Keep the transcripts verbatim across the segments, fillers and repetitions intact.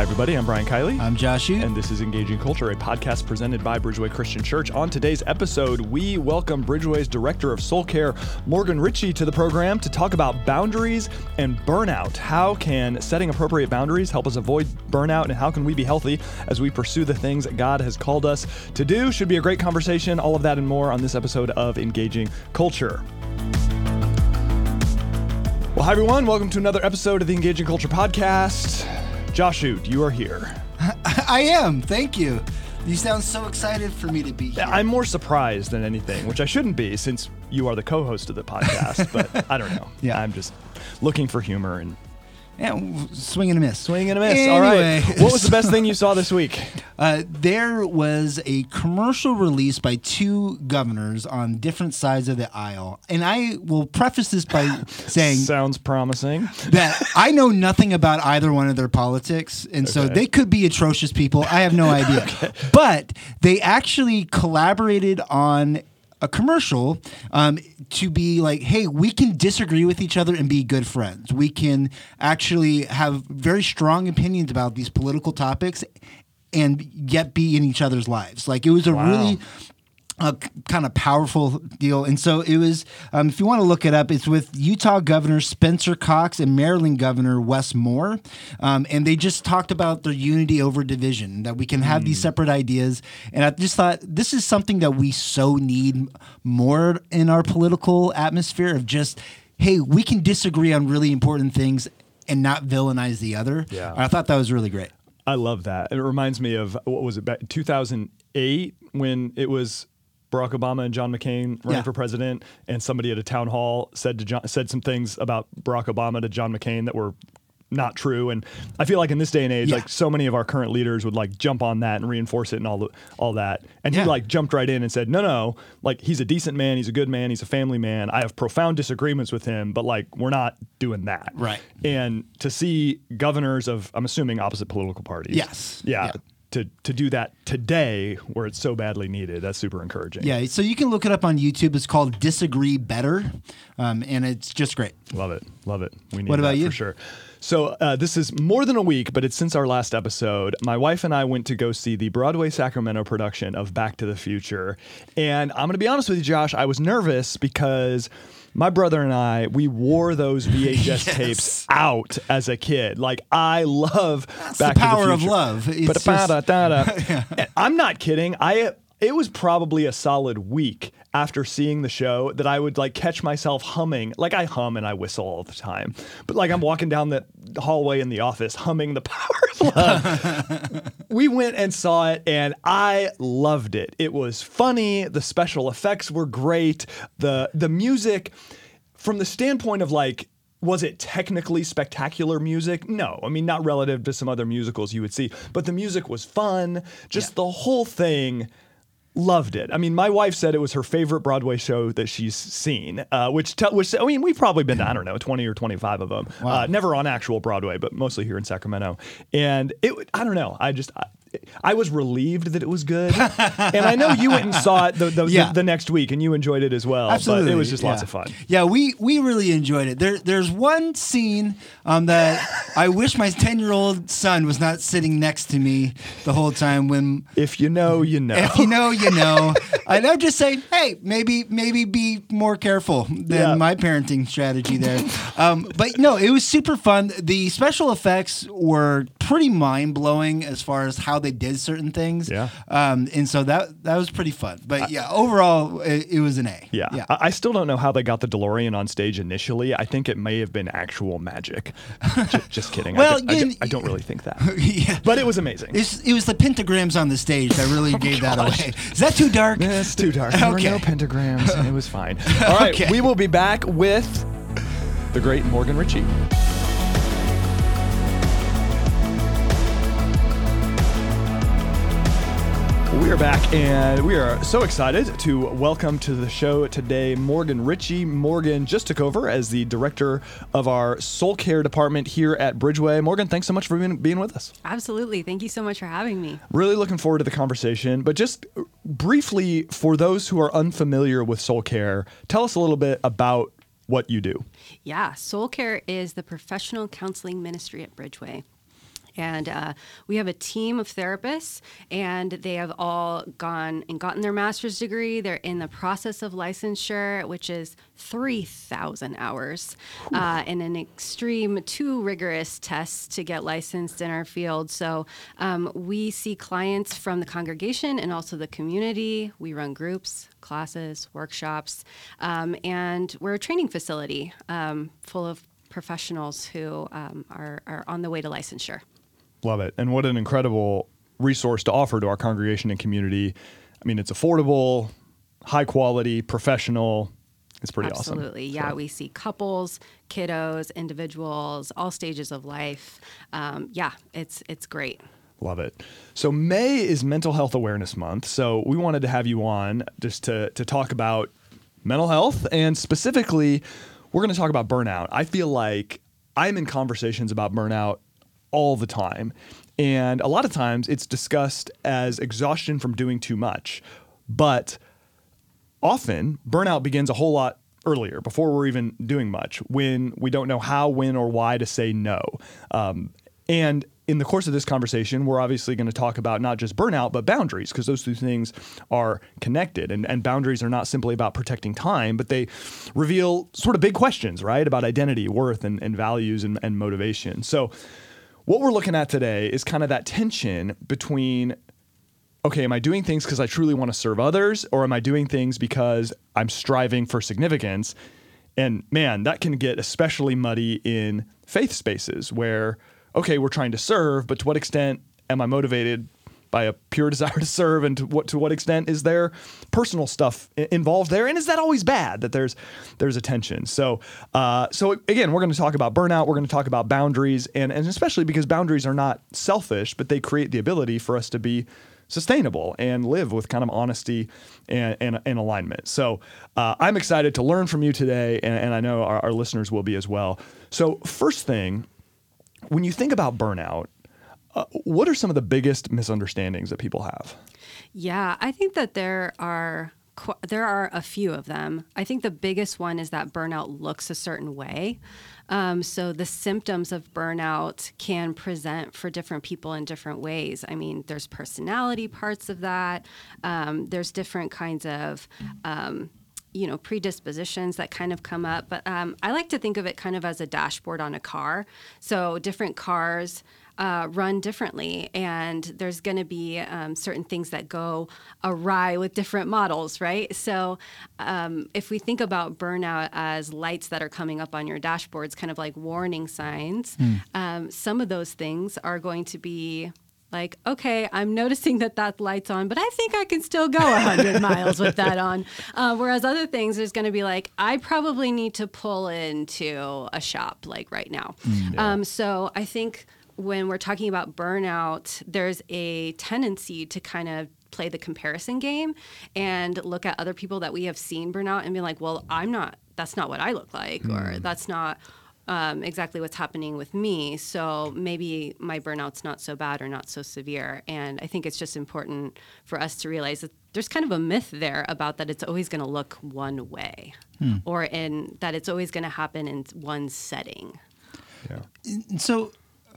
Hi, everybody. I'm Brian Kiley. I'm Josh Ute. And this is Engaging Culture, a podcast presented by Bridgeway Christian Church. On today's episode, we welcome Bridgeway's Director of Soul Care, Morgan Ritchie, to the program to talk about boundaries and burnout. How can setting appropriate boundaries help us avoid burnout, and how can we be healthy as we pursue the things that God has called us to do? Should be a great conversation. All of that and more on this episode of Engaging Culture. Well, hi, everyone. Welcome to another episode of the Engaging Culture podcast. Josh Ute, you are here. I am. Thank you. You sound so excited for me to be here. I'm more surprised than anything, which I shouldn't be since you are the co-host of the podcast, but I don't know. Yeah, I'm just looking for humor and yeah, swing and a miss. Swing and a miss. Anyway. All right. What was the best thing you saw this week? Uh, there was a commercial release by two governors on different sides of the aisle. And I will preface this by saying... Sounds promising. ...that I know nothing about either one of their politics. And okay. so they could be atrocious people. I have no idea. okay. But they actually collaborated on a commercial um, to be like, hey, we can disagree with each other and be good friends. We can actually have very strong opinions about these political topics and yet be in each other's lives. Like, it was a wow. really uh, kind of powerful deal. And so it was, um, if you want to look it up, it's with Utah Governor Spencer Cox and Maryland Governor Wes Moore. Um, and they just talked about their unity over division, that we can have mm. these separate ideas. And I just thought this is something that we so need more in our political atmosphere of just, hey, we can disagree on really important things and not villainize the other. Yeah. I thought that was really great. I love that. It reminds me of, what was it, back two thousand eight when it was Barack Obama and John McCain running yeah. for president, and somebody at a town hall said to John, said some things about Barack Obama to John McCain that were not true. And I feel like in this day and age, yeah. like so many of our current leaders would like jump on that and reinforce it and all the, all that. And yeah. he like jumped right in and said, no, no, like he's a decent man. He's a good man. He's a family man. I have profound disagreements with him, but like, we're not doing that. Right. And to see governors of, I'm assuming opposite political parties. Yes. Yeah. yeah. To, to do that today where it's so badly needed. That's super encouraging. Yeah, so you can look it up on YouTube. It's called Disagree Better, um, and it's just great. Love it. Love it. We need what about that you? For sure. So uh, this is more than a week, but it's since our last episode. My wife and I went to go see the Broadway Sacramento production of Back to the Future. And I'm going to be honest with you, Josh, I was nervous because my brother and I, we wore those V H S yes. tapes out as a kid. Like, I love That's Back the power to the of Future. love. It's but just... yeah. I'm not kidding. I it was probably a solid week after seeing the show that I would like catch myself humming. Like, I hum and I whistle all the time, but like I'm walking down the hallway in the office humming The Power of Love. We went and saw it and I loved it. It was funny. The special effects were great. The the music, from the standpoint of like, was it technically spectacular music? No. I mean, not relative to some other musicals you would see, but the music was fun. Just yeah. the whole thing. Loved it. I mean, my wife said it was her favorite Broadway show that she's seen, uh, which, te- which I mean, we've probably been to, I don't know, twenty or twenty-five of them. Wow. Uh, never on actual Broadway, but mostly here in Sacramento. And it, I don't know, I just, I, I was relieved that it was good. And I know you went and saw it the, the, yeah. the, the next week and you enjoyed it as well. Absolutely. But it was just yeah. lots of fun. Yeah, we, we really enjoyed it. There, there's one scene um, that I wish my ten-year-old son was not sitting next to me the whole time when... If you know, you know. If you know, you know. And I'm just saying, hey, maybe maybe be more careful than yeah. my parenting strategy there. Um, but no, it was super fun. The special effects were pretty mind-blowing as far as how they did certain things. Yeah. Um, and so that that was pretty fun. But yeah, overall, it, it was an A. Yeah. yeah. I, I still don't know how they got the DeLorean on stage initially. I think it may have been actual magic. just, just kidding. Well, I, don't, I, don't, I don't really think that. yeah. But it was amazing. It's, it was the pentagrams on the stage that really oh gave gosh. that away. Is that too dark? Yeah, it's too dark. There okay. were no pentagrams, and it was fine. All right, okay. we will be back with the great Morgan Ritchie. We are back, and we are so excited to welcome to the show today Morgan Ritchie. Morgan just took over as the director of our Soul Care department here at Bridgeway. Morgan, thanks so much for being, being with us. Absolutely. Thank you so much for having me. Really looking forward to the conversation, but just briefly, for those who are unfamiliar with Soul Care, tell us a little bit about what you do. Yeah, Soul Care is the professional counseling ministry at Bridgeway. And uh, we have a team of therapists, and they have all gone and gotten their master's degree. They're in the process of licensure, which is three thousand hours, uh, and an extreme, too rigorous tests to get licensed in our field. So um, we see clients from the congregation and also the community. We run groups, classes, workshops, um, and we're a training facility um, full of professionals who um, are, are on the way to licensure. Love it. And what an incredible resource to offer to our congregation and community. I mean, it's affordable, high quality, professional. It's pretty Absolutely. awesome. Absolutely. Yeah. So. We see couples, kiddos, individuals, all stages of life. Um, yeah, it's it's great. Love it. So May is Mental Health Awareness Month. So we wanted to have you on just to, to talk about mental health. And specifically, we're going to talk about burnout. I feel like I'm in conversations about burnout all the time. And a lot of times it's discussed as exhaustion from doing too much. But often burnout begins a whole lot earlier, before we're even doing much, when we don't know how, when, or why to say no. Um, and in the course of this conversation, we're obviously going to talk about not just burnout, but boundaries, because those two things are connected. And, and boundaries are not simply about protecting time, but they reveal sort of big questions, right, about identity, worth, and, and values and, and motivation. So what we're looking at today is kind of that tension between, okay, am I doing things because I truly want to serve others, or am I doing things because I'm striving for significance? And man, that can get especially muddy in faith spaces where, okay, we're trying to serve, but to what extent am I motivated by a pure desire to serve, and to what to what extent is there personal stuff I- involved there, and is that always bad that there's there's a tension? So uh, so again, we're going to talk about burnout. We're going to talk about boundaries, and and especially because boundaries are not selfish, but they create the ability for us to be sustainable and live with kind of honesty and, and, and alignment. So uh, I'm excited to learn from you today, and, and I know our, our listeners will be as well. So first thing, when you think about burnout, uh, what are some of the biggest misunderstandings that people have? Yeah, I think that there are qu- there are a few of them. I think the biggest one is that burnout looks a certain way. Um, so the symptoms of burnout can present for different people in different ways. I mean, there's personality parts of that. Um, there's different kinds of um, you know, predispositions that kind of come up. But um, I like to think of it kind of as a dashboard on a car. So different cars uh, run differently, and there's going to be um, certain things that go awry with different models, right? So um, if we think about burnout as lights that are coming up on your dashboards, kind of like warning signs, mm. um, some of those things are going to be like, okay, I'm noticing that that light's on, but I think I can still go one hundred miles with that on. Uh, whereas other things, there's going to be like, I probably need to pull into a shop like right now. Mm, yeah. um, so I think when we're talking about burnout, there's a tendency to kind of play the comparison game and look at other people that we have seen burn out and be like, well, I'm not, that's not what I look like, mm. or that's not Um, exactly what's happening with me. So maybe my burnout's not so bad or not so severe. And I think it's just important for us to realize that there's kind of a myth there about that it's always going to look one way, hmm. or in that it's always going to happen in one setting. Yeah. And so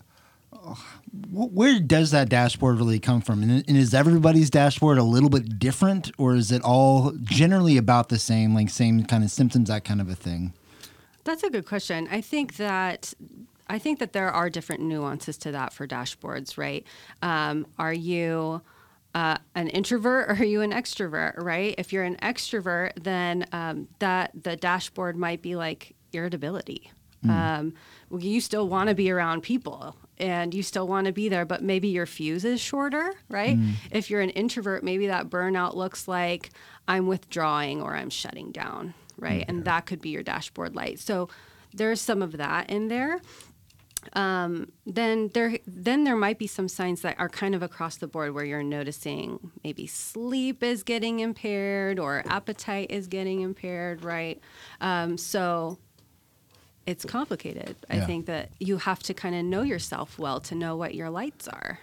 uh, where does that dashboard really come from? And, and is everybody's dashboard a little bit different, or is it all generally about the same, like same kind of symptoms, that kind of a thing? That's a good question. I think that I think that there are different nuances to that for dashboards, right? Um, are you uh, an introvert or are you an extrovert, right? If you're an extrovert, then um, that the dashboard might be like irritability. Mm. Um, you still want to be around people and you still want to be there, but maybe your fuse is shorter, right? Mm. If you're an introvert, maybe that burnout looks like I'm withdrawing or I'm shutting down. Right. Okay. And that could be your dashboard light. So there's some of that in there. Um, then there then there might be some signs that are kind of across the board where you're noticing maybe sleep is getting impaired or appetite is getting impaired. Right. Um, so it's complicated. Yeah. I think that you have to kind of know yourself well to know what your lights are.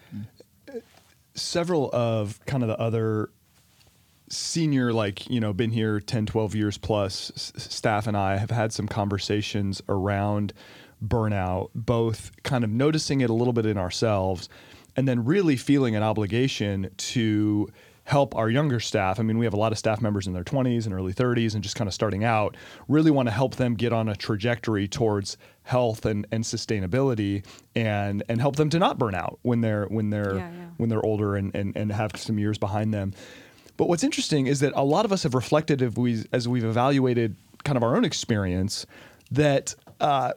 Several of kind of the other senior, like, you know, been here ten, twelve years plus s- staff and I have had some conversations around burnout, both kind of noticing it a little bit in ourselves and then really feeling an obligation to help our younger staff. I mean, we have a lot of staff members in their twenties and early thirties and just kind of starting out, really want to help them get on a trajectory towards health and, and sustainability and and help them to not burn out when they're when they're Yeah, yeah. when they're older and, and, and have some years behind them. But what's interesting is that a lot of us have reflected if we, as we've evaluated kind of our own experience, that uh,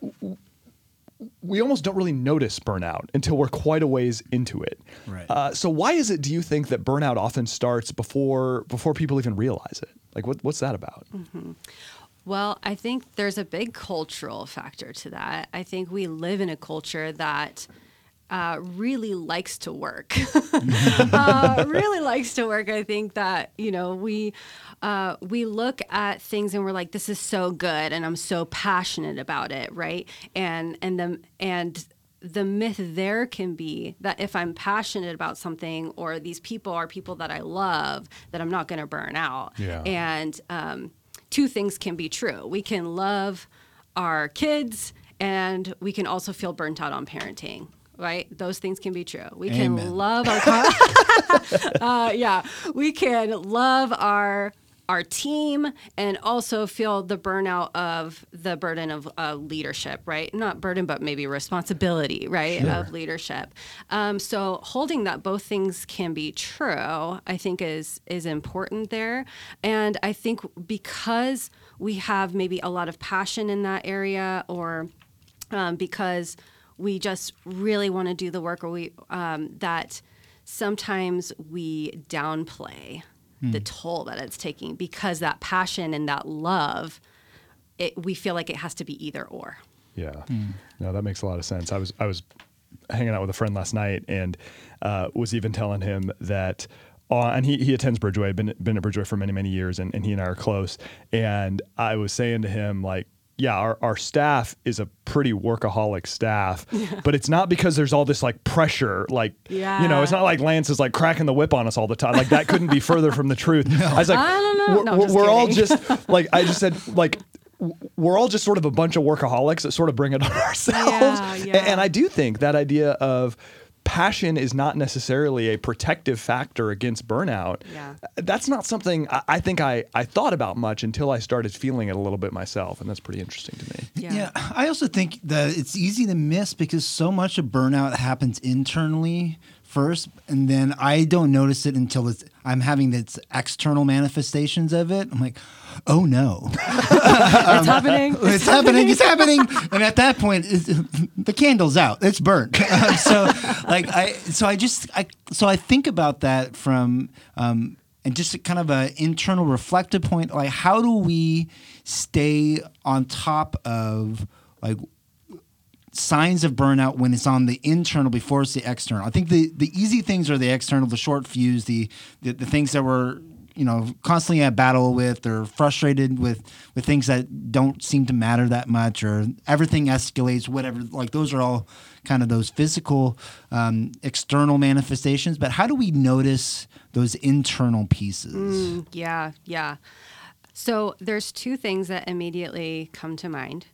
we almost don't really notice burnout until we're quite a ways into it. Right. Uh, so why is it, do you think, that burnout often starts before before people even realize it? Like, what, what's that about? Mm-hmm. Well, I think there's a big cultural factor to that. I think we live in a culture that uh, really likes to work. uh, really likes to work. I think that, you know, we uh, we look at things and we're like, this is so good, and I'm so passionate about it, right? And and the and the myth there can be that if I'm passionate about something, or these people are people that I love, that I'm not going to burn out. Yeah. And um, two things can be true. We can love our kids, and we can also feel burnt out on parenting. Right? Those things can be true. We Amen. can love our, uh, yeah, we can love our our team and also feel the burnout of the burden of uh, leadership, right? Not burden, but maybe responsibility, right? Sure. Of leadership. Um, so holding that both things can be true, I think is is important there. And I think because we have maybe a lot of passion in that area, or um, because we just really want to do the work, or we um, that sometimes we downplay mm. the toll that it's taking, because that passion and that love, it, we feel like it has to be either or. Yeah, mm. no, that makes a lot of sense. I was I was hanging out with a friend last night and uh, was even telling him that. Uh, and he, he attends Bridgeway, been been at Bridgeway for many many years, and, and he and I are close. And I was saying to him, like, yeah, our, our staff is a pretty workaholic staff, yeah. but it's not because there's all this like pressure, like, yeah. you know, it's not like Lance is like cracking the whip on us all the time. Like, that couldn't be further from the truth. No. I was like, I don't know. we're, No, we're, just we're all kidding. just like, I just said, like, we're all just sort of a bunch of workaholics that sort of bring it on ourselves. Yeah, yeah. And, and I do think that idea of passion is not necessarily a protective factor against burnout. Yeah. That's not something I, I think I, I thought about much until I started feeling it a little bit myself. And that's pretty interesting to me. Yeah. yeah. I also think that it's easy to miss because so much of burnout happens internally first, and then I don't notice it until it's, I'm having its external manifestations of it. I'm like, oh no. It's happening. It's, it's happening. It's happening. And at that point, it's, the candle's out. It's burnt. Um, so, like I, so I just, I, so I think about that from, um, and just kind of an internal reflective point. Like, how do we stay on top of like signs of burnout when it's on the internal before it's the external? I think the, the easy things are the external, the short fuse, the, the the things that we're, you know, constantly at battle with, or frustrated with, with things that don't seem to matter that much, or everything escalates, whatever. Like, those are all kind of those physical, um, external manifestations. But how do we notice those internal pieces? Mm, yeah, yeah. So there's two things that immediately come to mind.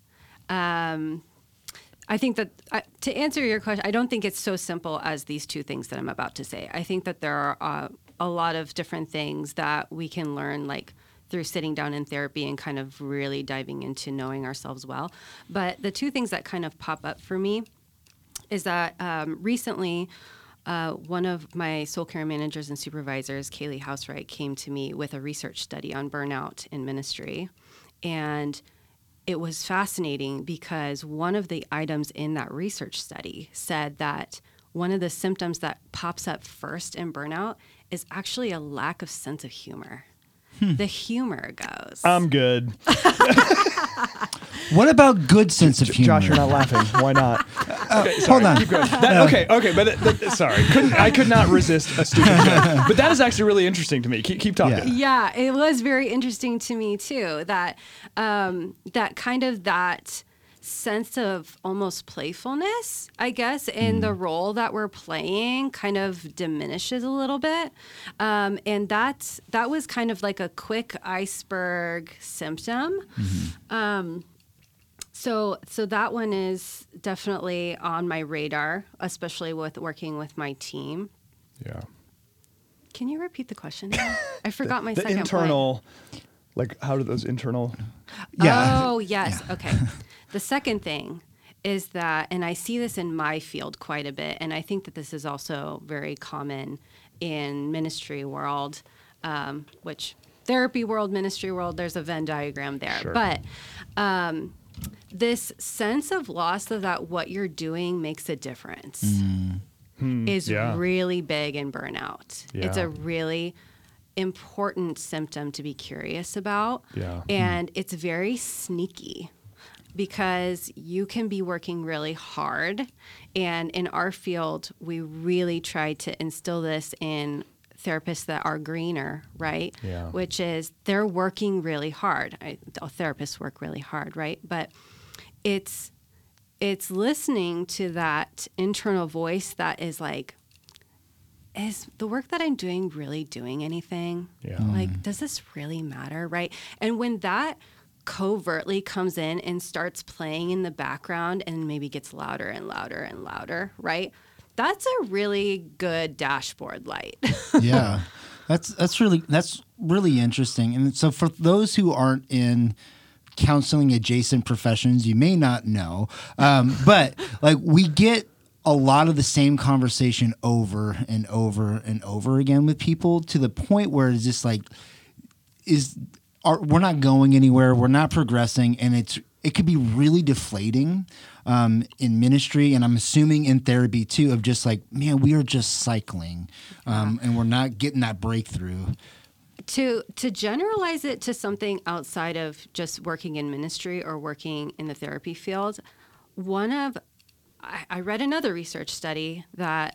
Um, I think that uh, to answer your question, I don't think it's so simple as these two things that I'm about to say. I think that there are uh, a lot of different things that we can learn, like through sitting down in therapy and kind of really diving into knowing ourselves well. But the two things that kind of pop up for me is that um, recently, uh, one of my soul care managers and supervisors, Kaylee Housewright, came to me with a research study on burnout in ministry. And it was fascinating because one of the items in that research study said that one of the symptoms that pops up first in burnout is actually a lack of sense of humor. Hmm. The humor goes. I'm good. What about good sense of humor? Josh, you're not laughing. Why not? Uh, Okay, sorry, hold on. keep going. That, okay, okay, but it, that, sorry, couldn't, I could not resist a stupid joke. But that is actually really interesting to me. Keep, keep talking. Yeah. Yeah, it was very interesting to me too. That um, that kind of that sense of almost playfulness, I guess, in mm. the role that we're playing kind of diminishes a little bit. Um, and that's, that was kind of like a quick iceberg symptom. Mm-hmm. Um, So, so that one is definitely on my radar, especially with working with my team. Yeah. Can you repeat the question? I forgot my the second internal, point. like how do those internal? Yeah. Oh, yes. Yeah. Okay. The second thing is that, and I see this in my field quite a bit, and I think that this is also very common in ministry world, um, which therapy world, ministry world, there's a Venn diagram there. Sure. But um, this sense of loss of that what you're doing makes a difference Mm. Hmm, is yeah. really big in burnout. It's Yeah. a really important symptom to be curious about. Yeah. And it's very sneaky because you can be working really hard. And in our field, we really try to instill this in therapists that are greener, right? Yeah. Which is they're working really hard. I, therapists work really hard, right? But it's it's listening to that internal voice that is like, is the work that I'm doing really doing anything? Yeah. Like, does this really matter, right? And when that covertly comes in and starts playing in the background and maybe gets louder and louder and louder, right? That's a really good dashboard light. Yeah, that's that's really that's really interesting. And so for those who aren't in counseling adjacent professions, you may not know, um, but like we get a lot of the same conversation over and over and over again with people to the point where it's just like, is are, we're not going anywhere, we're not progressing, and it's it could be really deflating um, in ministry, and I'm assuming in therapy too, of just like, man, we are just cycling, um, and we're not getting that breakthrough. To to generalize it to something outside of just working in ministry or working in the therapy field, one of I, I read another research study that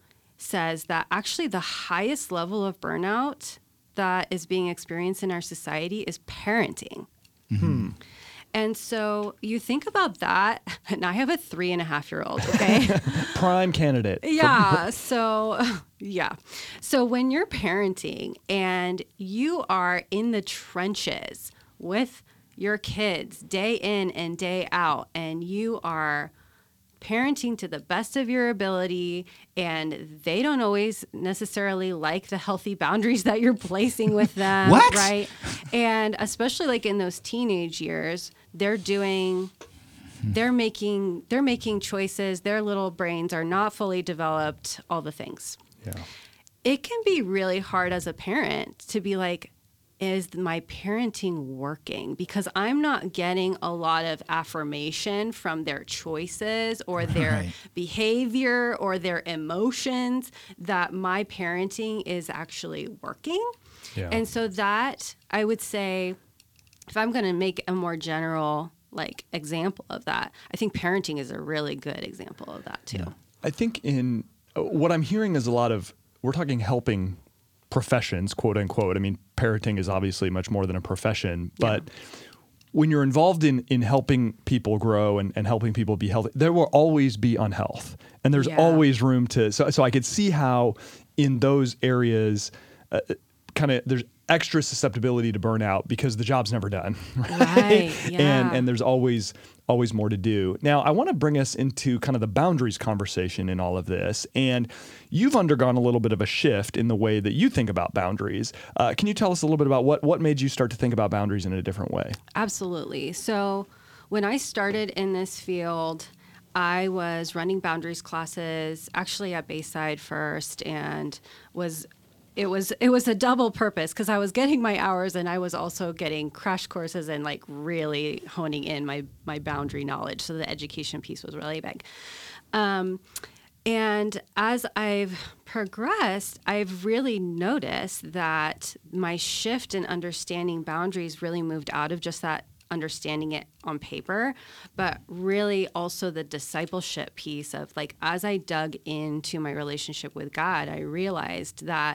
says that actually the highest level of burnout that is being experienced in our society is parenting. Hmm. And so you think about that, and I have a three and a half year old, okay? Prime candidate. Yeah. So, yeah. So when you're parenting and you are in the trenches with your kids day in and day out, and you are parenting to the best of your ability, and they don't always necessarily like the healthy boundaries that you're placing with them. What? Right? And especially like in those teenage years, they're doing they're making they're making choices, their little brains are not fully developed, all the things. Yeah. It can be really hard as a parent to be like, is my parenting working? Because I'm not getting a lot of affirmation from their choices or their Right. behavior or their emotions that my parenting is actually working. Yeah. And so that, I would say, if I'm going to make a more general like example of that, I think parenting is a really good example of that too. I think in uh, what I'm hearing is a lot of, we're talking helping professions, quote unquote. I mean, parenting is obviously much more than a profession, but when you're involved in in helping people grow and, and helping people be healthy, there will always be unhealth. And there's Yeah. always room to, so, so I could see how in those areas, uh, kind of there's extra susceptibility to burnout because the job's never done. Right. Right, yeah. And, and there's always, always more to do. Now, I want to bring us into kind of the boundaries conversation in all of this. And you've undergone a little bit of a shift in the way that you think about boundaries. Uh, can you tell us a little bit about what, what made you start to think about boundaries in a different way? Absolutely. So when I started in this field, I was running boundaries classes actually at Bayside first, and was it was it was a double purpose because I was getting my hours and I was also getting crash courses and like really honing in my my boundary knowledge. So the education piece was really big. Um, and as I've progressed, I've really noticed that my shift in understanding boundaries really moved out of just that understanding it on paper, but really also the discipleship piece of like, as I dug into my relationship with God, I realized that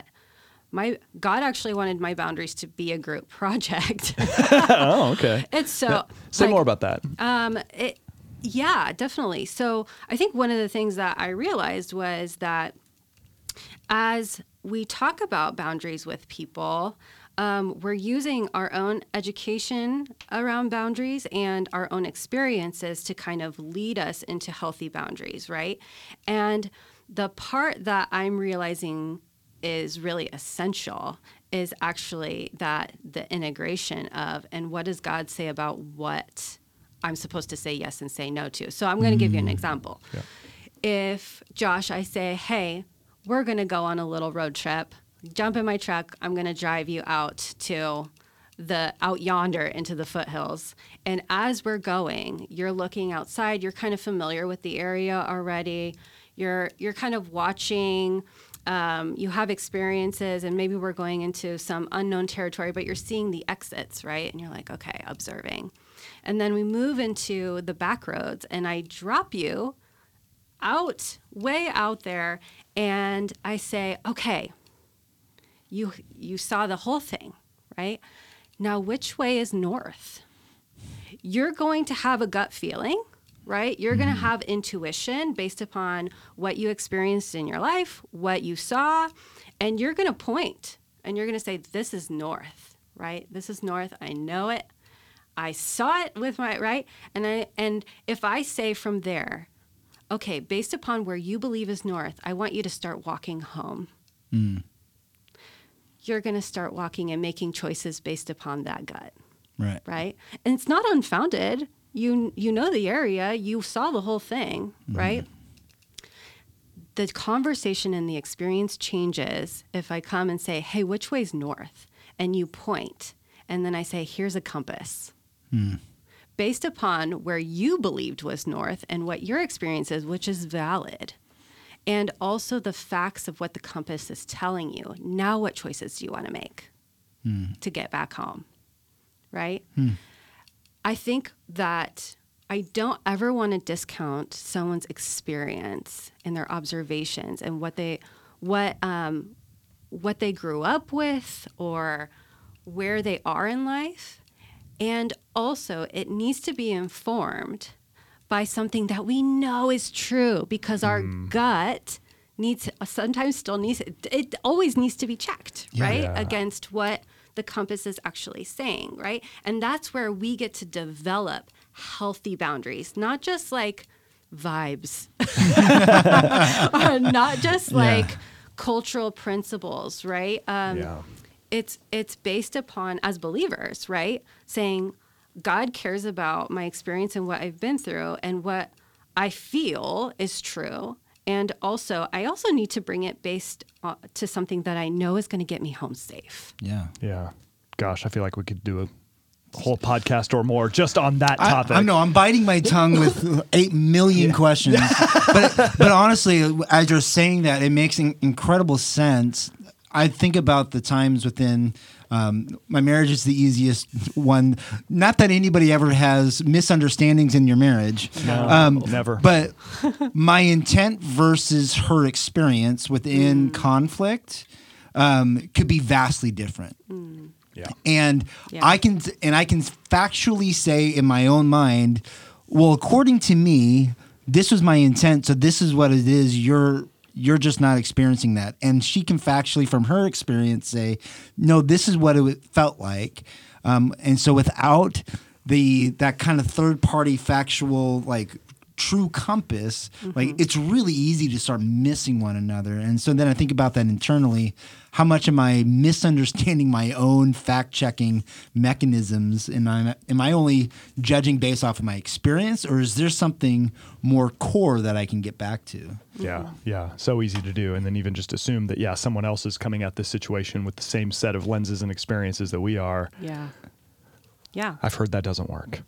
my God actually wanted my boundaries to be a group project. Oh, okay. It's so Yeah. Say like, more about that. um, it, yeah, definitely. So I think one of the things that I realized was that as we talk about boundaries with people, um, we're using our own education around boundaries and our own experiences to kind of lead us into healthy boundaries, right? And the part that I'm realizing is really essential is actually that the integration of, and what does God say about what I'm supposed to say yes and say no to? So I'm going to give you an example. Yeah. If, Josh, I say, hey, we're going to go on a little road trip, jump in my truck, I'm going to drive you out to the out yonder into the foothills. And as we're going, you're looking outside, you're kind of familiar with the area already. You're you're kind of watching, um, you have experiences, and maybe we're going into some unknown territory, but you're seeing the exits, right? And you're like, okay, observing. And then we move into the back roads, and I drop you out, way out there, and I say, okay, you you saw the whole thing, right? Now, which way is north? You're going to have a gut feeling, right? You're going to have intuition based upon what you experienced in your life, what you saw, and you're going to point, and you're going to say, this is north, right? This is north. I know it. I saw it with my, right? And I and if I say from there, okay, based upon where you believe is north, I want you to start walking home. Mm. You're going to start walking and making choices based upon that gut. Right. Right. And it's not unfounded. You you know the area. You saw the whole thing. Mm-hmm. Right. The conversation and the experience changes if I come and say, hey, which way's north? And you point. And then I say, here's a compass. Mm. Based upon where you believed was north and what your experience is, which is valid. And also the facts of what the compass is telling you. Now what choices do you want to make mm. to get back home, right? Mm. I think that I don't ever want to discount someone's experience and their observations and what they what um, what they grew up with or where they are in life. And also it needs to be informed by something that we know is true, because our mm. gut needs sometimes still needs it always needs to be checked, yeah. right? Yeah. Against what the compass is actually saying, right? And that's where we get to develop healthy boundaries, not just like vibes, or not just like yeah. cultural principles, right? Um, yeah. It's it's based upon, as believers, right? Saying, God cares about my experience and what I've been through and what I feel is true. And also, I also need to bring it based on, to something that I know is going to get me home safe. Yeah. Yeah. Gosh, I feel like we could do a whole podcast or more just on that topic. I, I know I'm biting my tongue with eight million yeah. questions. but but honestly, as you're saying that, it makes in- incredible sense. I think about the times within um, my marriage is the easiest one. Not that anybody ever has misunderstandings in your marriage. No, um, never. But my intent versus her experience within mm. conflict um, could be vastly different. Mm. Yeah. And yeah. I can and I can factually say in my own mind, well, according to me, this was my intent, so this is what it is. You're You're just not experiencing that. And she can factually, from her experience, say, no, this is what it felt like. Um, and so without the that kind of third-party factual, like, true compass, mm-hmm. like, it's really easy to start missing one another. And so then I think about that internally. How much am I misunderstanding my own fact-checking mechanisms? Am I, am I only judging based off of my experience, or is there something more core that I can get back to? Yeah, yeah. So easy to do. And then even just assume that, yeah, someone else is coming at this situation with the same set of lenses and experiences that we are. Yeah. Yeah. I've heard that doesn't work.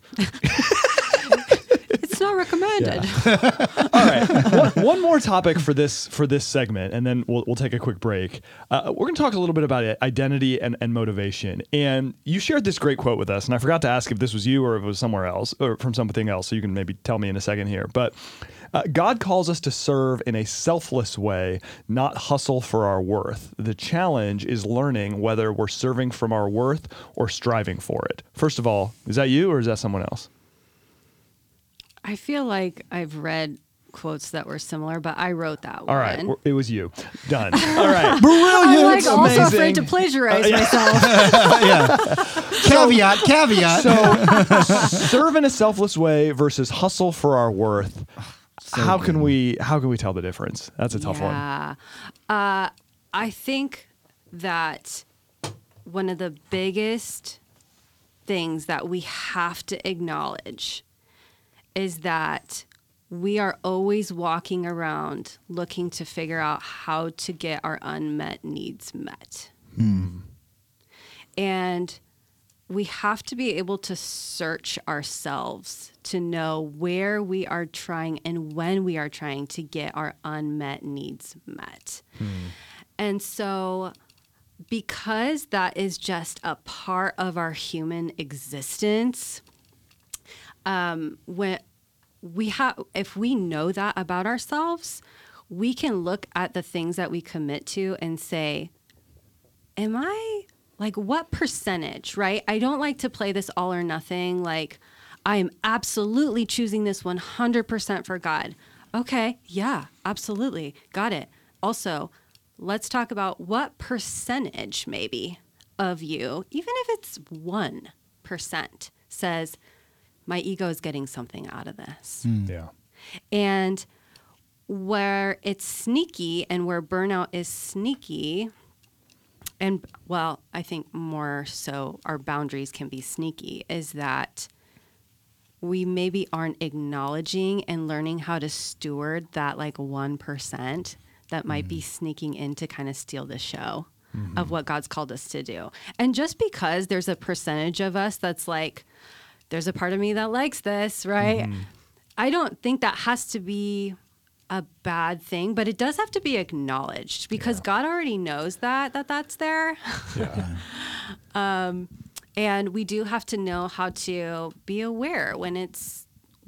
It's not recommended. Yeah. All right. One, one more topic for this for this segment, and then we'll we'll take a quick break. Uh, we're going to talk a little bit about identity and, and motivation. And you shared this great quote with us, and I forgot to ask if this was you or if it was somewhere else or from something else. So you can maybe tell me in a second here. But uh, God calls us to serve in a selfless way, not hustle for our worth. The challenge is learning whether we're serving from our worth or striving for it. First of all, is that you or is that someone else? I feel like I've read quotes that were similar, but I wrote that All one. right, w- it was you. Done. All right. Brilliant. I'm like also Amazing. afraid to plagiarize Uh, yeah. myself. yeah. Caveat, caveat. So, serve in a selfless way versus hustle for our worth. how good. can we how can we tell the difference? That's a tough one. Yeah. Uh, I think that one of the biggest things that we have to acknowledge is that we are always walking around looking to figure out how to get our unmet needs met. Hmm. And we have to be able to search ourselves to know where we are trying and when we are trying to get our unmet needs met. And so, because that is just a part of our human existence, um, when we have, if we know that about ourselves, we can look at the things that we commit to and say, am I like what percentage, right? I don't like to play this all or nothing. Like, I am absolutely choosing this one hundred percent for God. Okay, yeah, absolutely. Got it. Also, let's talk about what percentage maybe of you, even if it's one percent, says, my ego is getting something out of this. Yeah. And where it's sneaky and where burnout is sneaky, and well, I think more so our boundaries can be sneaky, is that we maybe aren't acknowledging and learning how to steward that like one percent that might be sneaking in to kind of steal the show mm-hmm. of what God's called us to do. And just because there's a percentage of us that's like, there's a part of me that likes this, right? Mm-hmm. I don't think that has to be a bad thing, but it does have to be acknowledged because yeah. God already knows that, that that's there. Yeah. um, and we do have to know how to be aware when it's,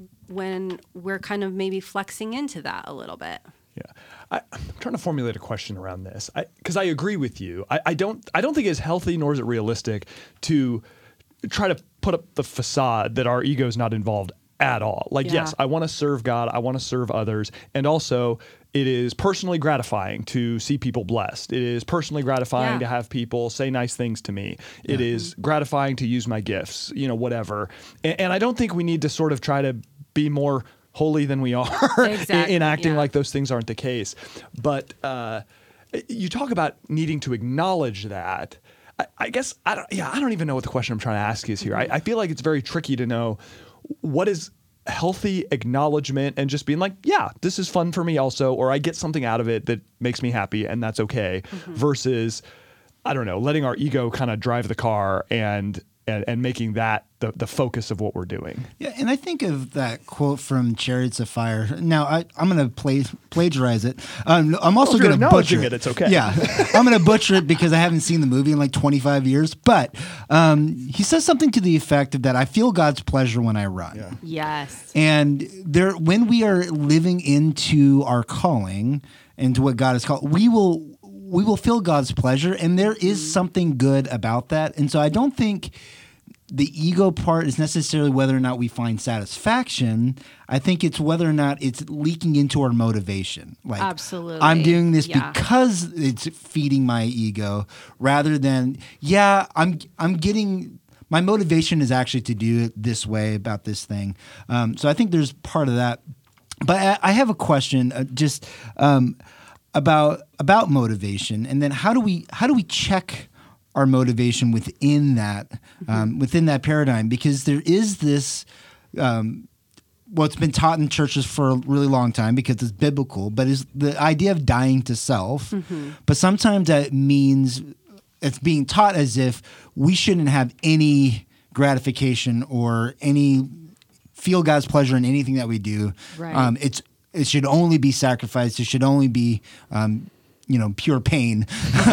when we're kind of maybe flexing into that a little bit. Yeah, I, I'm trying to formulate a question around this because I, I agree with you. I, I don't. I don't think it's healthy nor is it realistic to try to put up the facade that our ego is not involved at all. Like, yeah. yes, I want to serve God. I want to serve others, and also it is personally gratifying to see people blessed. It is personally gratifying yeah. to have people say nice things to me. It yeah. is gratifying to use my gifts. You know, whatever. And, and I don't think we need to sort of try to be more holy than we are exactly, in, in acting yeah. like those things aren't the case. But uh, you talk about needing to acknowledge that. I, I guess, I don't, yeah, I don't even know what the question I'm trying to ask is here. Mm-hmm. I, I feel like it's very tricky to know what is healthy acknowledgement and just being like, yeah, this is fun for me also, or I get something out of it that makes me happy and that's okay, mm-hmm. versus, I don't know, letting our ego kind of drive the car and And, and making that the, the focus of what we're doing. Yeah, and I think of that quote from Chariots of Fire. Now, I, I'm going to play, plagiarize it. Um, I'm also well, going to butcher it. It's okay. Yeah, I'm going to butcher it because I haven't seen the movie in like twenty-five years. But um, he says something to the effect of that, I feel God's pleasure when I run. Yeah. Yes. And there, when we are living into our calling, into what God has called, we will we will feel God's pleasure, and there is something good about that. And so I don't think the ego part is necessarily whether or not we find satisfaction. I think it's whether or not it's leaking into our motivation. Like, absolutely, I'm doing this yeah. because it's feeding my ego, rather than yeah, I'm I'm getting. My motivation is actually to do it this way about this thing. Um, so I think there's part of that. But I, I have a question, uh, just. Um, about about motivation, and then how do we how do we check our motivation within that um, within that paradigm? Because there is this um, well, it's been taught in churches for a really long time because it's biblical, but is the idea of dying to self. Mm-hmm. But sometimes that means it's being taught as if we shouldn't have any gratification or any feel God's pleasure in anything that we do. Right. Um, it's It should only be sacrificed. It should only be, um, you know, pure pain.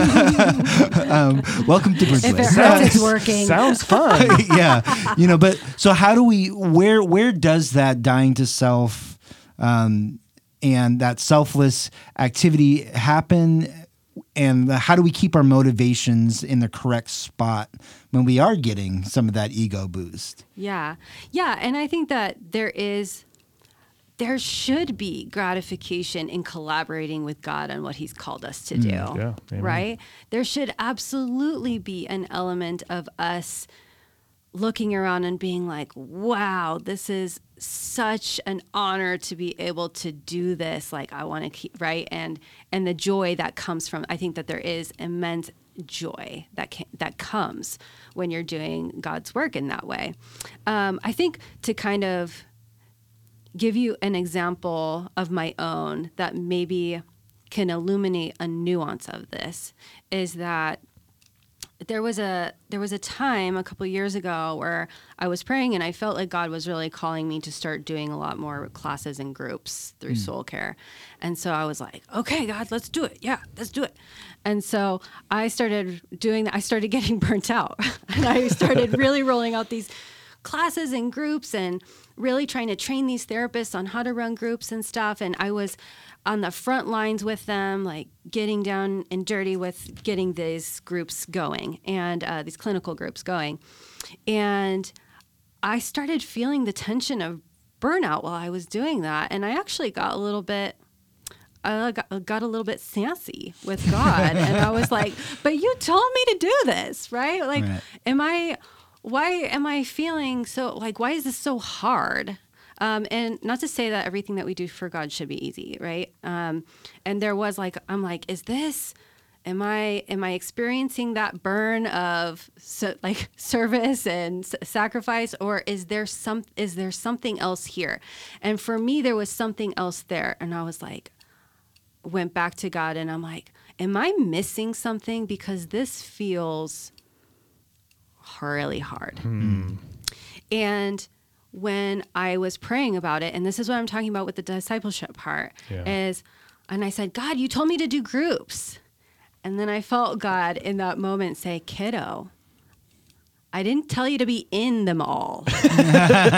um, welcome to Bridge If Lake. it hurts, it's working. Sounds fun. Yeah, you know, but so how do we? Where where does that dying to self um, and that selfless activity happen? And how do we keep our motivations in the correct spot when we are getting some of that ego boost? Yeah, yeah, and I think that there is. there should be gratification in collaborating with God on what he's called us to do, Mm, yeah, amen. right? There should absolutely be an element of us looking around and being like, wow, this is such an honor to be able to do this. Like, I want to keep, right? And and the joy that comes from, I think that there is immense joy that can, that comes when you're doing God's work in that way. Um, I think to kind of give you an example of my own that maybe can illuminate a nuance of this is that there was a there was a time a couple years ago where I was praying and I felt like God was really calling me to start doing a lot more classes and groups through mm. soul care. And so I was like, okay, God, let's do it. Yeah, let's do it. And so I started doing that. I started getting burnt out and I started really rolling out these classes and groups and really trying to train these therapists on how to run groups and stuff. And I was on the front lines with them, like getting down and dirty with getting these groups going and uh, these clinical groups going. And I started feeling the tension of burnout while I was doing that. And I actually got a little bit I got, got a little bit sassy with God. And I was like, but you told me to do this, right? Like, right. am I... Why am I feeling so, like, why is this so hard? Um, and not to say that everything that we do for God should be easy, right? Um, and there was like, I'm like, is this, am I, am I experiencing that burn of so, like service and s- sacrifice, or is there some, is there something else here? And for me, there was something else there. And I was like, went back to God and I'm like, am I missing something? Because this feels really hard. Hmm. And when I was praying about it, and this is what I'm talking about with the discipleship part, yeah. is, and I said, God, you told me to do groups. And then I felt God in that moment say, kiddo, I didn't tell you to be in them all. And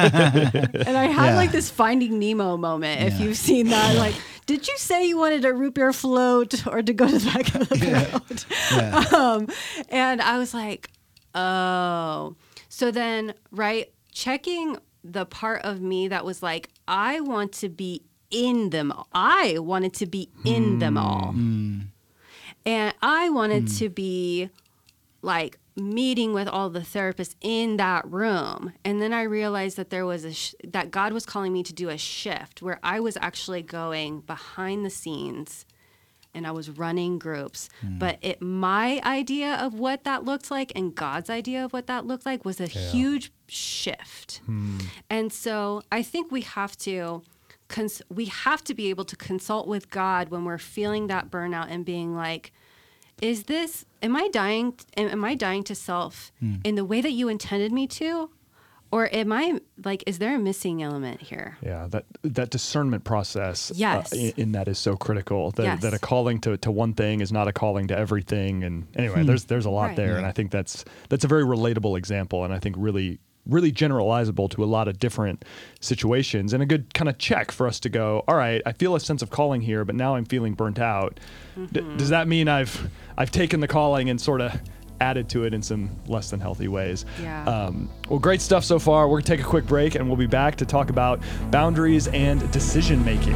I had yeah. like this Finding Nemo moment, yeah. if you've seen that. Like, did you say you wanted a root beer float or to go to the back of the boat? Yeah. Yeah. Um, and I was like, oh, so then, right, checking the part of me that was like, I want to be in them. I wanted to be in mm. them all. Mm. And I wanted mm. to be like meeting with all the therapists in that room. And then I realized that there was a, sh- that God was calling me to do a shift where I was actually going behind the scenes and I was running groups. Mm. But it, my idea of what that looked like and God's idea of what that looked like was a yeah. huge shift. Mm. And so I think we have to cons- we have to be able to consult with God when we're feeling that burnout and being like, is this, am I dying, am I dying to self mm. in the way that you intended me to? Or am I, like, is there a missing element here? Yeah, that that discernment process yes. uh, in, in that is so critical. That, yes. that a calling to, to one thing is not a calling to everything. And anyway, hmm. there's there's a lot right. there. Yeah. And I think that's that's a very relatable example. And I think really, really generalizable to a lot of different situations. And a good kind of check for us to go, all right, I feel a sense of calling here, but now I'm feeling burnt out. Mm-hmm. D- does that mean I've I've taken the calling and sort of added to it in some less than healthy ways? Yeah. Um, well, great stuff so far. We're going to take a quick break and we'll be back to talk about boundaries and decision making.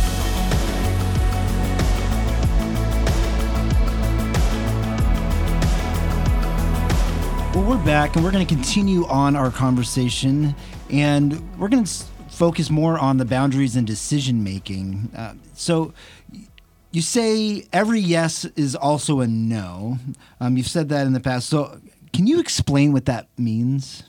Well, we're back and we're going to continue on our conversation, and we're going to s- focus more on the boundaries and decision making. Uh, so you say every yes is also a no. Um, you've said that in the past. So can you explain what that means?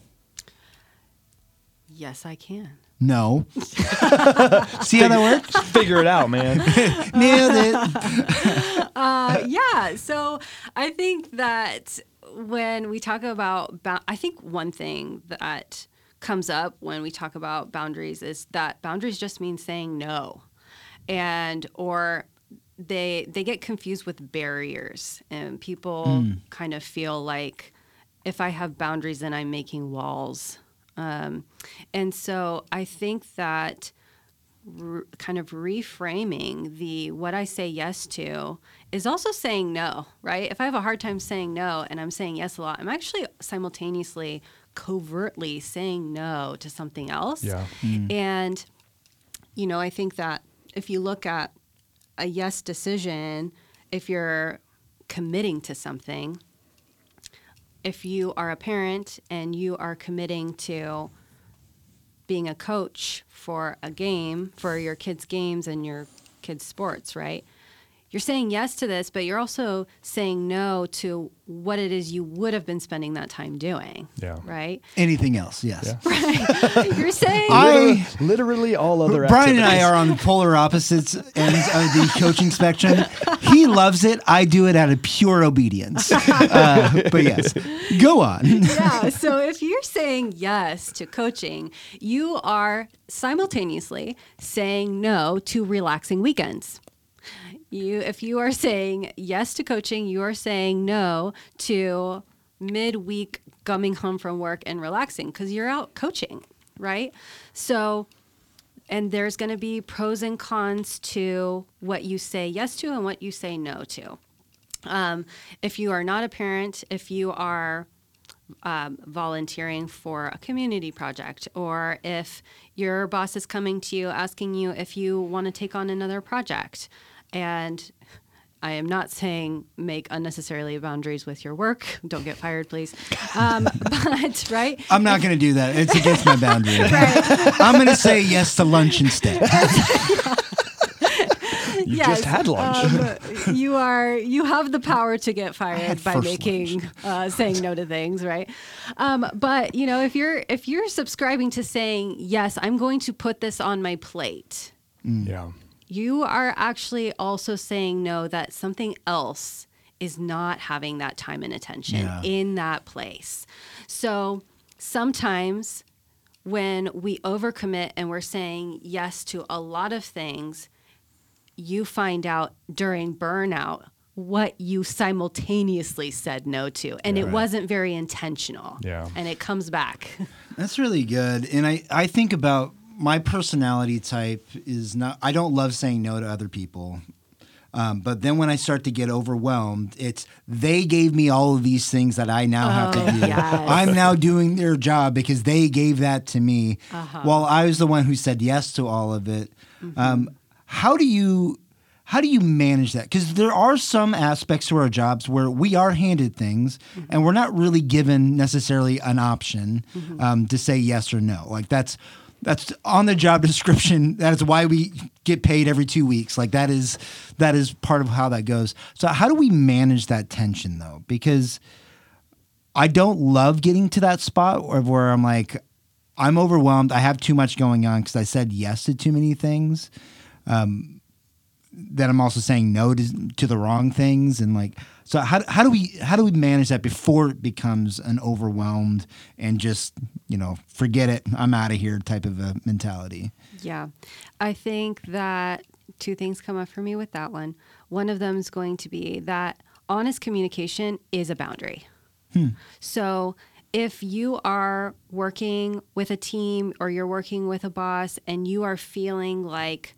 Yes, I can. No. See how that works? Figure it out, man. Nailed it. uh, yeah. So I think that when we talk about, ba- I think one thing that comes up when we talk about boundaries is that boundaries just mean saying no, and or they they get confused with barriers, and people mm. kind of feel like if I have boundaries, then I'm making walls. Um, and so I think that r- kind of reframing the what I say yes to is also saying no, right? If I have a hard time saying no and I'm saying yes a lot, I'm actually simultaneously covertly saying no to something else. Yeah. Mm. And you know, I think that if you look at a yes decision, if you're committing to something, if you are a parent and you are committing to being a coach for a game, for your kids' games and your kids' sports, right? You're saying yes to this, but you're also saying no to what it is you would have been spending that time doing. Yeah. Right? Anything else, yes. Yeah. Right. You're saying I- Literally all other Brian and activities. I are on the polar opposites ends of the coaching spectrum. He loves it. I do it out of pure obedience. Uh, but yes, go on. yeah. So if you're saying yes to coaching, you are simultaneously saying no to relaxing weekends. You, if you are saying yes to coaching, you are saying no to midweek coming home from work and relaxing because you're out coaching, right? So, and there's going to be pros and cons to what you say yes to and what you say no to. Um, if you are not a parent, if you are um, volunteering for a community project, or if your boss is coming to you asking you if you want to take on another project, and I am not saying make unnecessarily boundaries with your work. Don't get fired, please. Um, but, right? I'm not going to do that. It's against my boundary. Right. I'm going to say yes to lunch instead. You Yes, just had lunch. um, you are you have the power to get fired had by first making uh, saying no to things, right? Um, but you know, if you're if you're subscribing to saying yes, I'm going to put this on my plate. Yeah. You are actually also saying no that something else is not having that time and attention Yeah. in that place. So sometimes when we overcommit and we're saying yes to a lot of things, you find out during burnout what you simultaneously said no to. And Yeah. it wasn't very intentional. Yeah. And it comes back. That's really good. And I, I think about my personality type is not, I don't love saying no to other people. Um, but then when I start to get overwhelmed, it's they gave me all of these things that I now have Oh, to do. yes. I'm now doing their job because they gave that to me Uh-huh. while I was the one who said yes to all of it. Mm-hmm. Um, how do you how do you manage that? Because there are some aspects to our jobs where we are handed things Mm-hmm. and we're not really given necessarily an option Mm-hmm. um, to say yes or no. Like that's That's on the job description. That is why we get paid every two weeks. Like that is that is part of how that goes. So how do we manage that tension though? Because I don't love getting to that spot where, where I'm like, I'm overwhelmed. I have too much going on because I said yes to too many things. Um, that I'm also saying no to, to the wrong things, and like, so how how do we how do we manage that before it becomes an overwhelmed and just, you know, forget it, I'm out of here type of a mentality? Yeah. I think that two things come up for me with that one. One of them is going to be that honest communication is a boundary. Hmm. So if you are working with a team or you're working with a boss and you are feeling like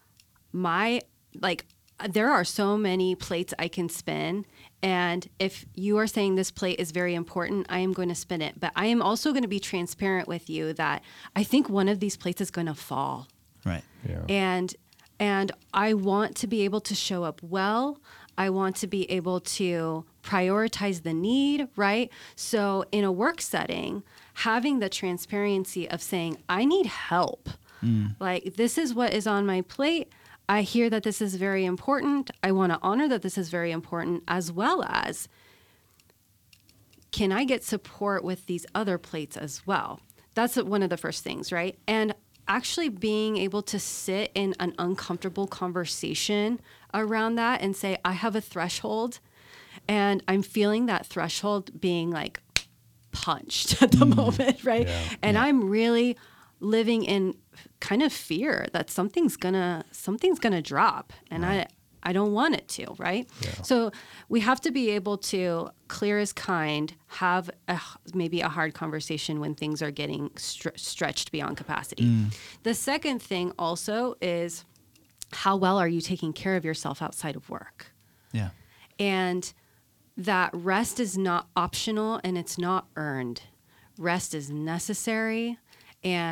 my, like, there are so many plates I can spin. And if you are saying this plate is very important, I am going to spin it. But I am also going to be transparent with you that I think one of these plates is going to fall. Right. Yeah. And and I want to be able to show up well. I want to be able to prioritize the need, right? So in a work setting, having the transparency of saying, I need help. Mm. Like, this is what is on my plate. I hear that this is very important. I want to honor that this is very important, as well as, can I get support with these other plates as well? That's one of the first things, right? And actually being able to sit in an uncomfortable conversation around that and say, I have a threshold and I'm feeling that threshold being like punched at the Mm. moment, right? Yeah. And Yeah. I'm really living in kind of fear that something's gonna something's gonna drop, and Right. I I don't want it to, right? Yeah. So we have to be able to, clear as kind, have a, maybe a hard conversation when things are getting str- stretched beyond capacity. Mm. The second thing also is, how well are you taking care of yourself outside of work? Yeah. And that rest is not optional and it's not earned. Rest is necessary, and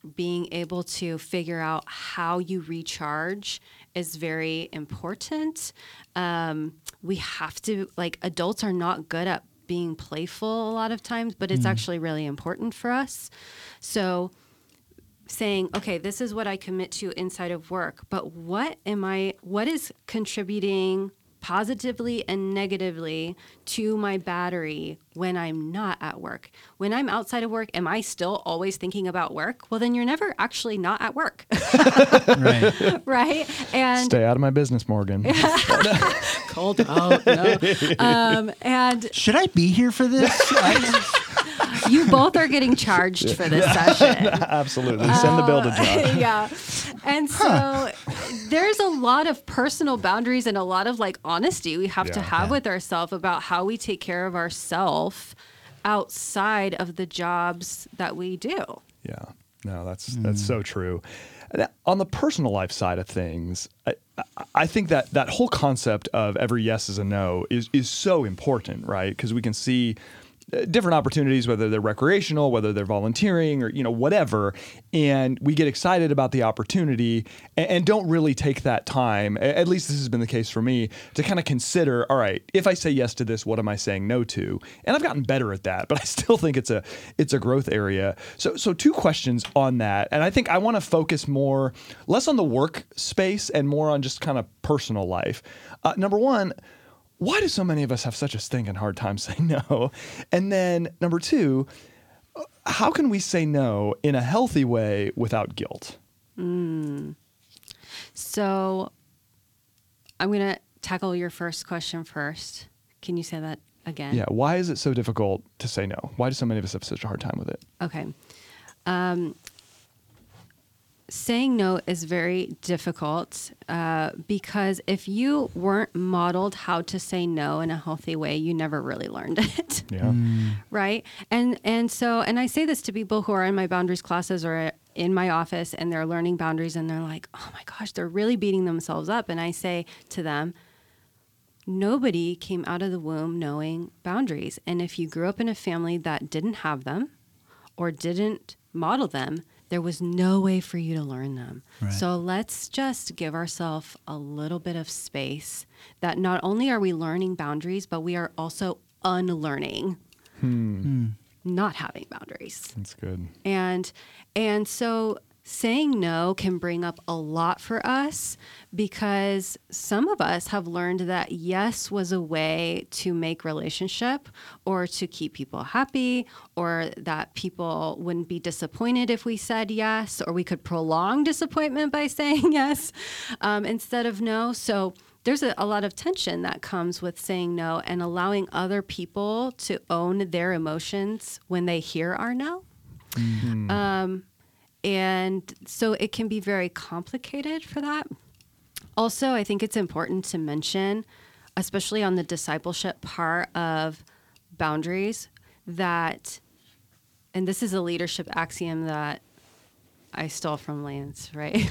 being able to figure out how you recharge is very important. Um, we have to, like, adults are not good at being playful a lot of times, but it's mm. actually really important for us. So saying, okay, this is what I commit to inside of work, but what am I, what is contributing positively and negatively to my battery when I'm not at work? When I'm outside of work, am I still always thinking about work? Well, then you're never actually not at work. Right. Right? And stay out of my business, Morgan. Cold out. No. Um, and should I be here for this? I, you both are getting charged for this session. Absolutely. Send the bill to John. Yeah. And so huh. there's a lot of personal boundaries and a lot of like honesty we have yeah, to have yeah. with ourselves about how we take care of ourselves outside of the jobs that we do. Yeah. No, that's mm. that's so true. On the personal life side of things, I, I think that that whole concept of every yes is a no is is so important, right? Because we can see different opportunities, whether they're recreational, whether they're volunteering, or you know whatever, and we get excited about the opportunity and, and don't really take that time. At least this has been the case for me to kind of consider. All right, if I say yes to this, what am I saying no to? And I've gotten better at that, but I still think it's a it's a growth area. So so two questions on that, and I think I want to focus more less on the work space and more on just kind of personal life. Uh, number one. Why do so many of us have such a stinking hard time saying no? And then number two, how can we say no in a healthy way without guilt? Mm. So I'm going to tackle your first question first. Can you say that again? Yeah. Why is it so difficult to say no? Why do so many of us have such a hard time with it? Okay. Um, saying no is very difficult uh, because if you weren't modeled how to say no in a healthy way, you never really learned it. Yeah. Mm. Right. And and so, and I say this to people who are in my boundaries classes or in my office and they're learning boundaries and they're like, oh my gosh, they're really beating themselves up. And I say to them, nobody came out of the womb knowing boundaries. And if you grew up in a family that didn't have them or didn't model them, there was no way for you to learn them. Right. So let's just give ourselves a little bit of space that not only are we learning boundaries, but we are also unlearning hmm. not having boundaries. That's good. And and so saying no can bring up a lot for us because some of us have learned that yes was a way to make relationship or to keep people happy, or that people wouldn't be disappointed if we said yes, or we could prolong disappointment by saying yes um, instead of no. So there's a, a lot of tension that comes with saying no and allowing other people to own their emotions when they hear our no. Mm-hmm. Um, And so it can be very complicated for that. Also, I think it's important to mention, especially on the discipleship part of boundaries, that, and this is a leadership axiom that I stole from Lance, right?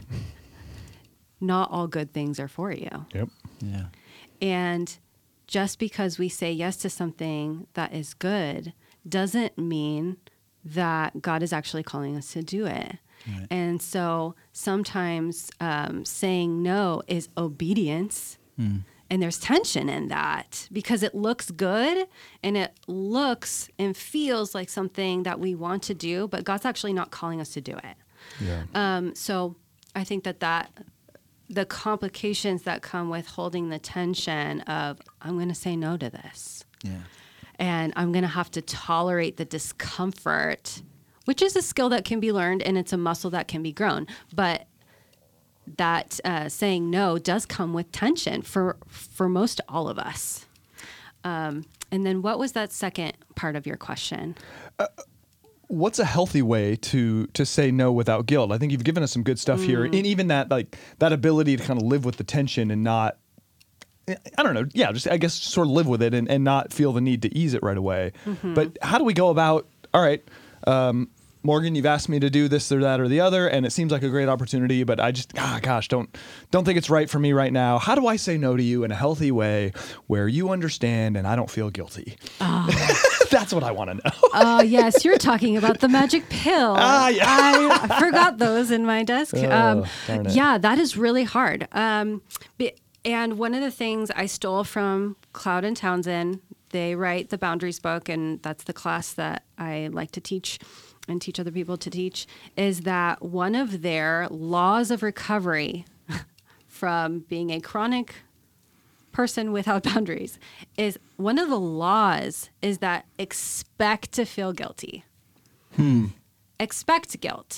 Not all good things are for you. Yep. Yeah. And just because we say yes to something that is good doesn't mean that God is actually calling us to do it. Right. And so sometimes um, saying no is obedience. Mm. And there's tension in that because it looks good and it looks and feels like something that we want to do, but God's actually not calling us to do it. Yeah. Um, so I think that, that the complications that come with holding the tension of, I'm going to say no to this. Yeah. And I'm going to have to tolerate the discomfort, which is a skill that can be learned and it's a muscle that can be grown. But that uh, saying no does come with tension for for most all of us. Um, and then what was that second part of your question? Uh, what's a healthy way to to say no without guilt? I think you've given us some good stuff mm. here. And even that like that ability to kind of live with the tension and not, I don't know, yeah, just I guess sort of live with it and, and not feel the need to ease it right away. Mm-hmm. But how do we go about, all right, um, Morgan, you've asked me to do this or that or the other, and it seems like a great opportunity, but I just, ah, gosh, don't don't think it's right for me right now. How do I say no to you in a healthy way where you understand and I don't feel guilty? Oh, That's what I want to know. Oh, yes, you're talking about the magic pill. Ah, yeah. I, I forgot those in my desk. Oh, um, darn it. yeah, that is really hard. Um, be- and one of the things I stole from Cloud and Townsend, they write the Boundaries book, and that's the class that I like to teach and teach other people to teach, is that one of their laws of recovery from being a chronic person without boundaries is one of the laws is that expect to feel guilty. Hmm. Expect guilt.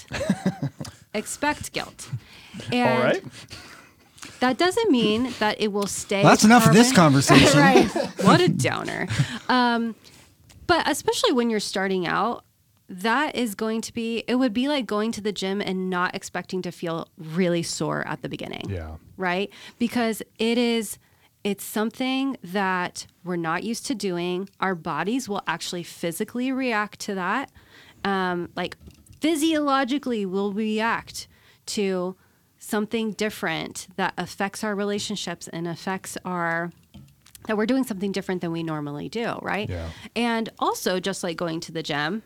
Expect guilt. And All right. that doesn't mean that it will stay. Well, that's enough of this permanent. conversation. Right. What a downer. Um, but especially when you're starting out, that is going to be, it would be like going to the gym and not expecting to feel really sore at the beginning. Yeah. Right? Because it is, it's something that we're not used to doing. Our bodies will actually physically react to that. Um, like physiologically will react to something different that affects our relationships and affects our, that we're doing something different than we normally do, right? Yeah. And also, just like going to the gym,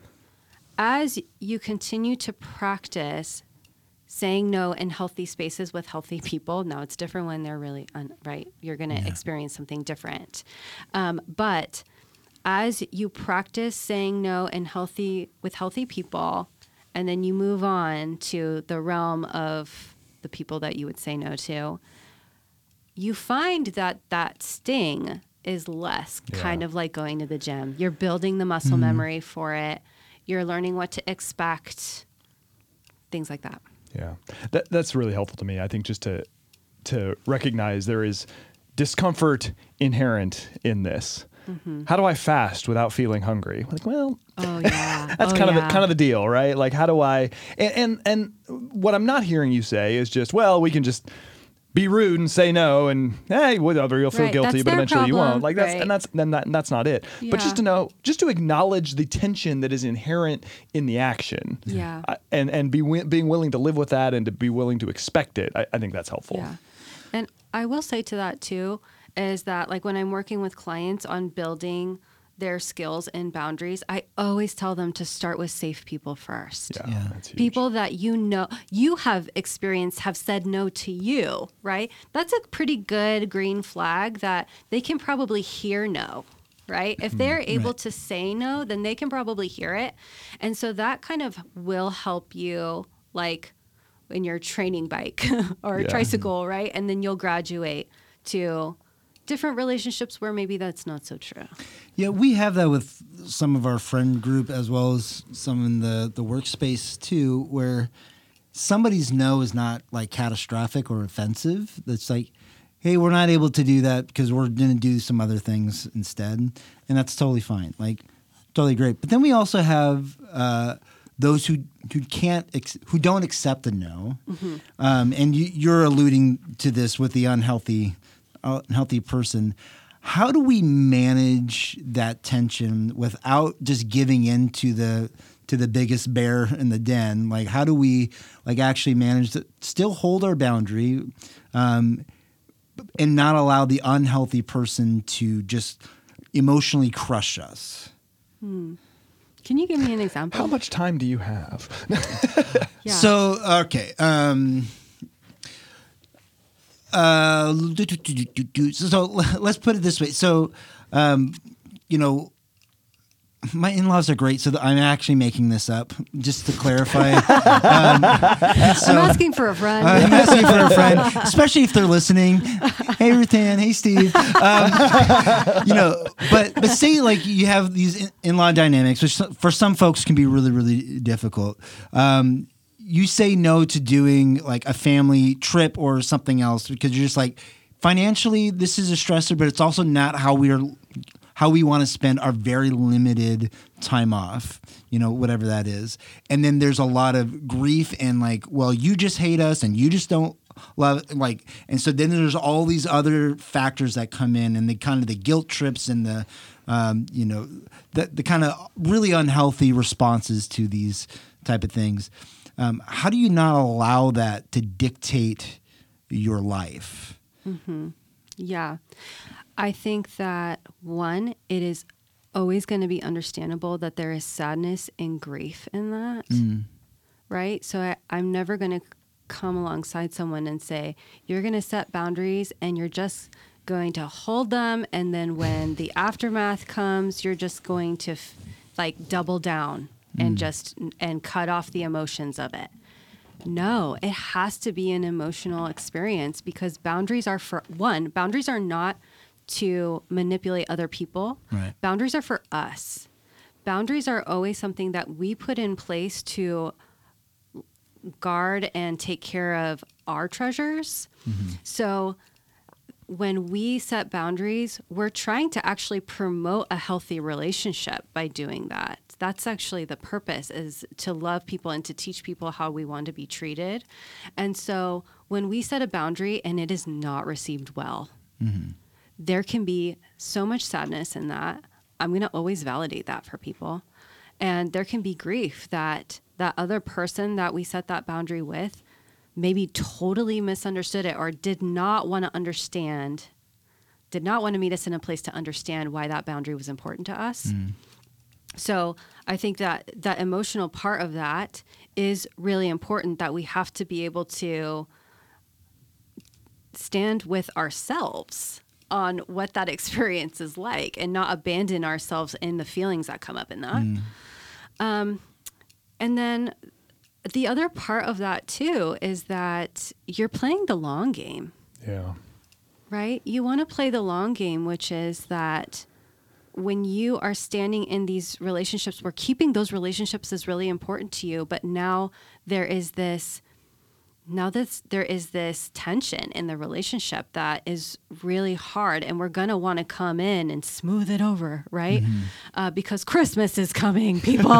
as you continue to practice saying no in healthy spaces with healthy people, now it's different when they're really, un, right? You're going to yeah. experience something different. Um, but as you practice saying no in healthy, with healthy people, and then you move on to the realm of the people that you would say no to, you find that that sting is less, yeah. kind of like going to the gym. You're building the muscle mm-hmm. memory for it. You're learning what to expect, things like that. Yeah, that, that's really helpful to me. I think just to to recognize there is discomfort inherent in this. Mm-hmm. How do I fast without feeling hungry? Like, well, oh yeah, that's oh, kind yeah. of the kind of the deal, right? Like, how do I? And, and and what I'm not hearing you say is just, well, we can just be rude and say no, and hey, whatever, you'll feel right, guilty, but eventually problem. you won't. Like that's right. and that's then that, and that's not it. Yeah. But just to know, just to acknowledge the tension that is inherent in the action, yeah, uh, and and be wi- being willing to live with that and to be willing to expect it. I, I think that's helpful. Yeah, and I will say to that too is that like when I'm working with clients on building their skills and boundaries, I always tell them to start with safe people first. Yeah, yeah. That's huge. People that you know, you have experienced, have said no to you, right? That's a pretty good green flag that they can probably hear no, right? If they're able right. to say no, then they can probably hear it. And so that kind of will help you like in your training bike or yeah. tricycle, right? And then you'll graduate to different relationships where maybe that's not so true. Yeah, we have that with some of our friend group as well as some in the, the workspace too, where somebody's no is not like catastrophic or offensive. That's like, hey, we're not able to do that because we're going to do some other things instead. And that's totally fine. Like, totally great. But then we also have uh, those who, who can't, ex- who don't accept a no. Mm-hmm. Um, and you, you're alluding to this with the unhealthy unhealthy person. How do we manage that tension without just giving in to the to the biggest bear in the den? Like, how do we like actually manage to still hold our boundary, um, and not allow the unhealthy person to just emotionally crush us? Hmm. Can you give me an example? How much time do you have? yeah. So okay. Um, Uh, so let's put it this way. So, um, you know, my in-laws are great, so I'm actually making this up, just to clarify. um, so, I'm asking for a friend. I'm asking for a friend, especially if they're listening. Hey, Ruthann. Hey, Steve. Um, you know, but but say like you have these in-law dynamics, which for some folks can be really, really difficult. Um, you say no to doing like a family trip or something else because you're just like, financially, this is a stressor, but it's also not how we are, how we want to spend our very limited time off, you know, whatever that is. And then there's a lot of grief and like, well, you just hate us and you just don't love, like, and so then there's all these other factors that come in and the kind of the guilt trips and the, um, you know, the, the kind of really unhealthy responses to these type of things. Um, how do you not allow that to dictate your life? Mm-hmm. Yeah. I think that, one, it is always going to be understandable that there is sadness and grief in that, Mm. right? So I, I'm never going to come alongside someone and say, you're going to set boundaries and you're just going to hold them. And then when the aftermath comes, you're just going to f- like double down and just and cut off the emotions of it. No, it has to be an emotional experience because boundaries are for one, boundaries are not to manipulate other people. Right. Boundaries are for us. Boundaries are always something that we put in place to guard and take care of our treasures. Mm-hmm. So when we set boundaries, we're trying to actually promote a healthy relationship by doing that. That's actually the purpose, is to love people and to teach people how we want to be treated. And so when we set a boundary and it is not received well, mm-hmm. there can be so much sadness in that. I'm going to always validate that for people. And there can be grief that that other person that we set that boundary with maybe totally misunderstood it or did not want to understand, did not want to meet us in a place to understand why that boundary was important to us. Mm. So I think that that emotional part of that is really important, that we have to be able to stand with ourselves on what that experience is like and not abandon ourselves in the feelings that come up in that. Mm. Um, and then the other part of that too is that you're playing the long game. Yeah. Right? You want to play the long game, which is that when you are standing in these relationships where keeping those relationships is really important to you, but now there is this now this there is this tension in the relationship that is really hard, and we're gonna want to come in and smooth it over, right? Mm-hmm. Uh, because Christmas is coming, people,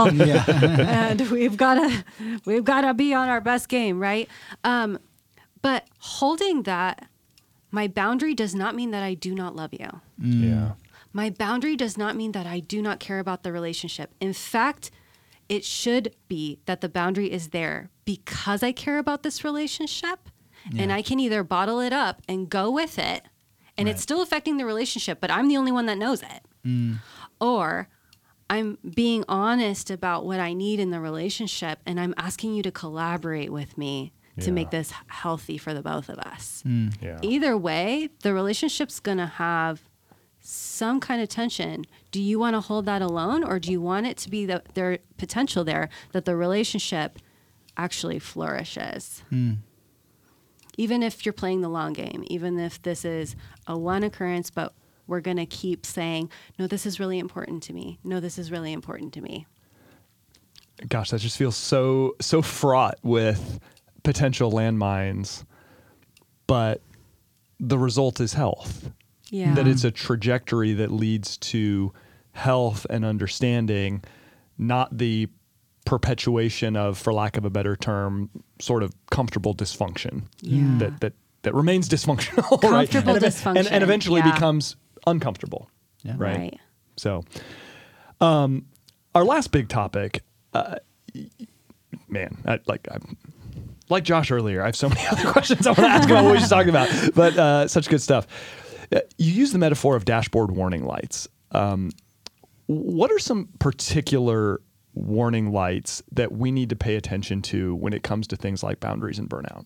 and we've gotta we've gotta be on our best game, right? Um, but holding that, my boundary does not mean that I do not love you. Mm. Yeah. My boundary does not mean that I do not care about the relationship. In fact, it should be that the boundary is there because I care about this relationship, yeah. and I can either bottle it up and go with it, and right. it's still affecting the relationship, but I'm the only one that knows it. Mm. Or I'm being honest about what I need in the relationship, and I'm asking you to collaborate with me yeah. to make this healthy for the both of us. Mm. Yeah. Either way, the relationship's going to have some kind of tension. Do you want to hold that alone, or do you want it to be the, their potential there that the relationship actually flourishes? Mm. Even if you're playing the long game, even if this is a one occurrence, but we're going to keep saying, no, this is really important to me. No, this is really important to me. Gosh, that just feels so, so fraught with potential landmines, but the result is health. Yeah. That it's a trajectory that leads to health and understanding, not the perpetuation of, for lack of a better term, sort of comfortable dysfunction yeah. that, that, that remains dysfunctional, comfortable right? And, dysfunction. and, and eventually yeah. becomes uncomfortable, yeah. right? right? So, um, our last big topic, uh, man, I, like I'm, like Josh earlier, I have so many other questions I want to ask about what we just talked about, but uh, such good stuff. You use the metaphor of dashboard warning lights. Um, what are some particular warning lights that we need to pay attention to when it comes to things like boundaries and burnout?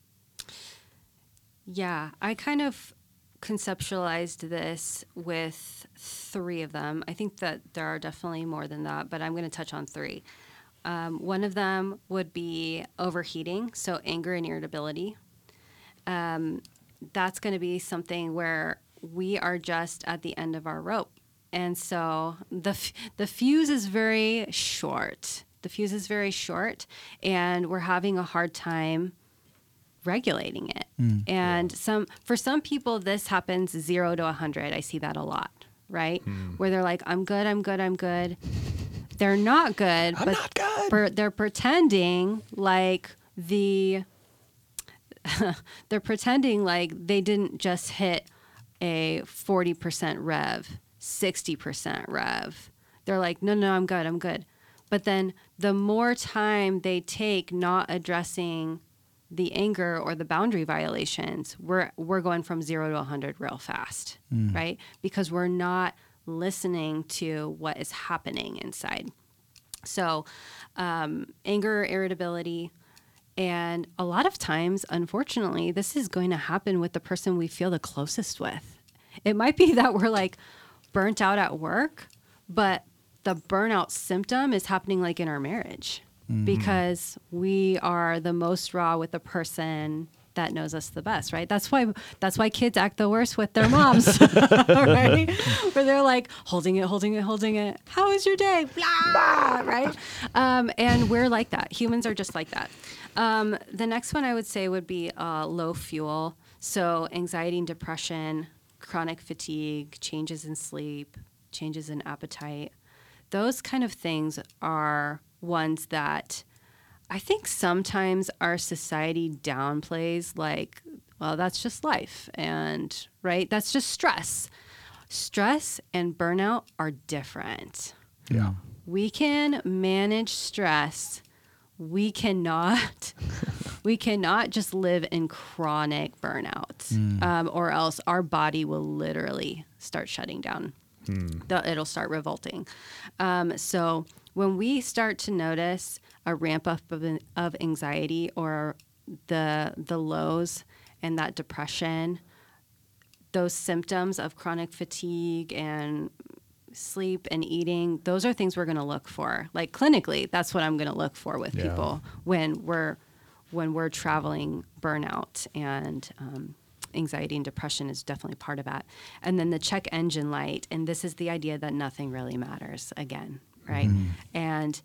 Yeah, I kind of conceptualized this with three of them. I think that there are definitely more than that, but I'm going to touch on three. Um, one of them would be overheating, so anger and irritability. Um, that's going to be something where we are just at the end of our rope. And so the f- the fuse is very short. The fuse is very short, and we're having a hard time regulating it. Mm, and yeah. some for some people, this happens zero to one hundred. I see that a lot, right? Mm. Where they're like, I'm good, I'm good, I'm good. They're not good, I'm but not good. Per- they're pretending like the... they're pretending like they didn't just hit a forty percent rev, sixty percent rev. They're like, no, no, I'm good, I'm good. But then the more time they take not addressing the anger or the boundary violations, we're we're going from zero to one hundred real fast, mm. right? Because we're not listening to what is happening inside. So um, anger, irritability, and a lot of times, unfortunately, this is going to happen with the person we feel the closest with. It might be that we're like burnt out at work, but the burnout symptom is happening like in our marriage mm-hmm. because we are the most raw with the person that knows us the best, right? That's why that's why kids act the worst with their moms, right? Where they're like holding it, holding it, holding it. How was your day? Blah, right? Um, and we're like that. Humans are just like that. Um, the next one I would say would be uh, low fuel. So anxiety and depression, chronic fatigue, changes in sleep, changes in appetite. Those kind of things are ones that I think sometimes our society downplays, like, well, that's just life. And, right, that's just stress. Stress and burnout are different. Yeah. We can manage stress. We cannot, we cannot just live in chronic burnout, mm. um, or else our body will literally start shutting down. Mm. The, it'll start revolting. Um, so when we start to notice a ramp up of, of anxiety or the the lows and that depression, those symptoms of chronic fatigue and sleep and eating, those are things we're going to look for. Like clinically, that's what I'm going to look for with yeah. people when we're when we're traveling burnout, and um, anxiety and depression is definitely part of that. And then the check engine light, and this is the idea that nothing really matters again, right? Mm-hmm. And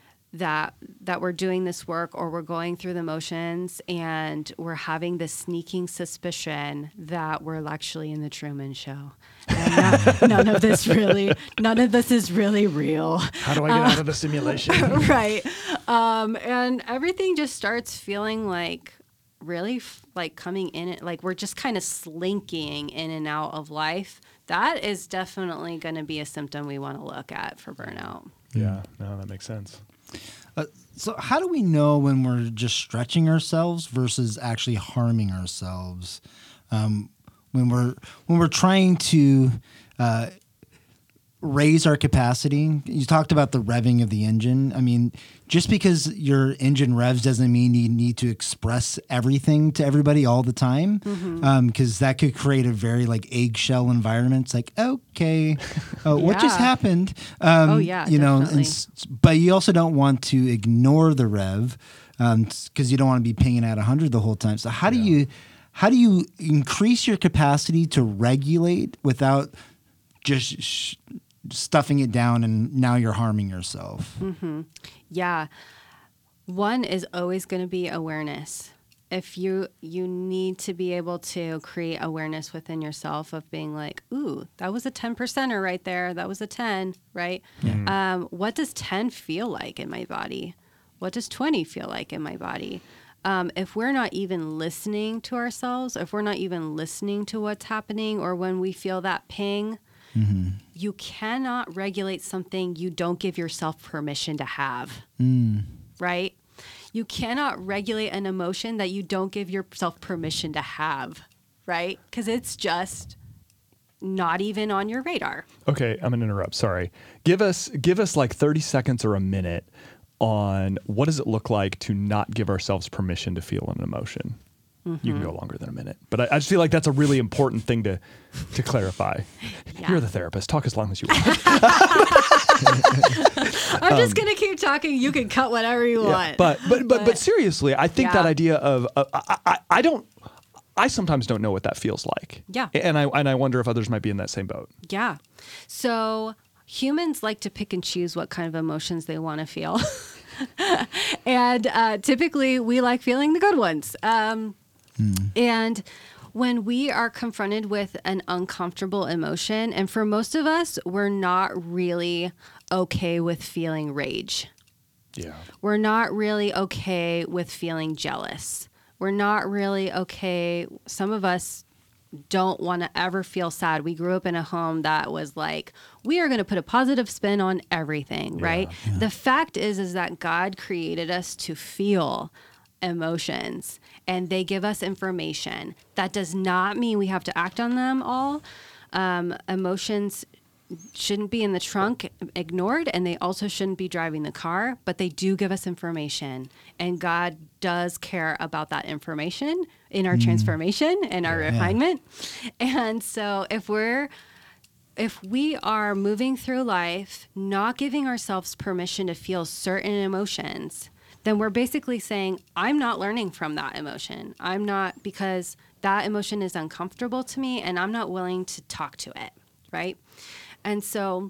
that that we're doing this work or we're going through the motions and we're having this sneaking suspicion that we're actually in the Truman Show. And none, none of this really, none of this is really real. How do I get uh, out of the simulation? Right. Um, and everything just starts feeling like really f- like coming in, it, like we're just kind of slinking in and out of life. That is definitely going to be a symptom we want to look at for burnout. Yeah, no, that makes sense. Uh, so how do we know when we're just stretching ourselves versus actually harming ourselves? Um, when we're when we're trying to uh, raise our capacity, you talked about the revving of the engine. I mean, just because your engine revs doesn't mean you need to express everything to everybody all the time, because mm-hmm. um, that could create a very like eggshell environment. It's like, okay, uh, what yeah. just happened? Um, oh yeah, you know, definitely. and, but you also don't want to ignore the rev because um, you don't want to be pinging at one hundred the whole time. So how do yeah. you how do you increase your capacity to regulate without just sh- stuffing it down and now you're harming yourself? Mm-hmm. Yeah. One is always going to be awareness. If you you need to be able to create awareness within yourself of being like, ooh, that was a ten percenter right there. That was a ten, right? Mm-hmm. Um, what does ten feel like in my body? What does twenty feel like in my body? Um, if we're not even listening to ourselves, if we're not even listening to what's happening, or when we feel that ping, mm-hmm. you cannot regulate something you don't give yourself permission to have, mm. right? You cannot regulate an emotion that you don't give yourself permission to have, right? Because it's just not even on your radar. Okay, I'm gonna interrupt. Sorry. Give us give us like thirty seconds or a minute on what does it look like to not give ourselves permission to feel an emotion. Mm-hmm. You can go longer than a minute, but I, I just feel like that's a really important thing to to clarify. Yeah. You're the therapist. Talk as long as you want. I'm just um, gonna keep talking. You can cut whatever you yeah, want. But but but but seriously, I think yeah. that idea of uh, I, I I don't I sometimes don't know what that feels like. Yeah, and I and I wonder if others might be in that same boat. Yeah. So humans like to pick and choose what kind of emotions they want to feel, and uh, typically we like feeling the good ones. Um, Mm. And when we are confronted with an uncomfortable emotion, and for most of us, we're not really okay with feeling rage. Yeah. We're not really okay with feeling jealous. We're not really okay. Some of us don't want to ever feel sad. We grew up in a home that was like, we are going to put a positive spin on everything, yeah, right? Yeah. The fact is, is that God created us to feel emotions, and they give us information. That does not mean we have to act on them all. Um, emotions shouldn't be in the trunk ignored, and they also shouldn't be driving the car, but they do give us information, and God does care about that information in our mm. transformation and our yeah. refinement. And so if we're if we are moving through life not giving ourselves permission to feel certain emotions, then we're basically saying, I'm not learning from that emotion. I'm not, because that emotion is uncomfortable to me and I'm not willing to talk to it, right? And so,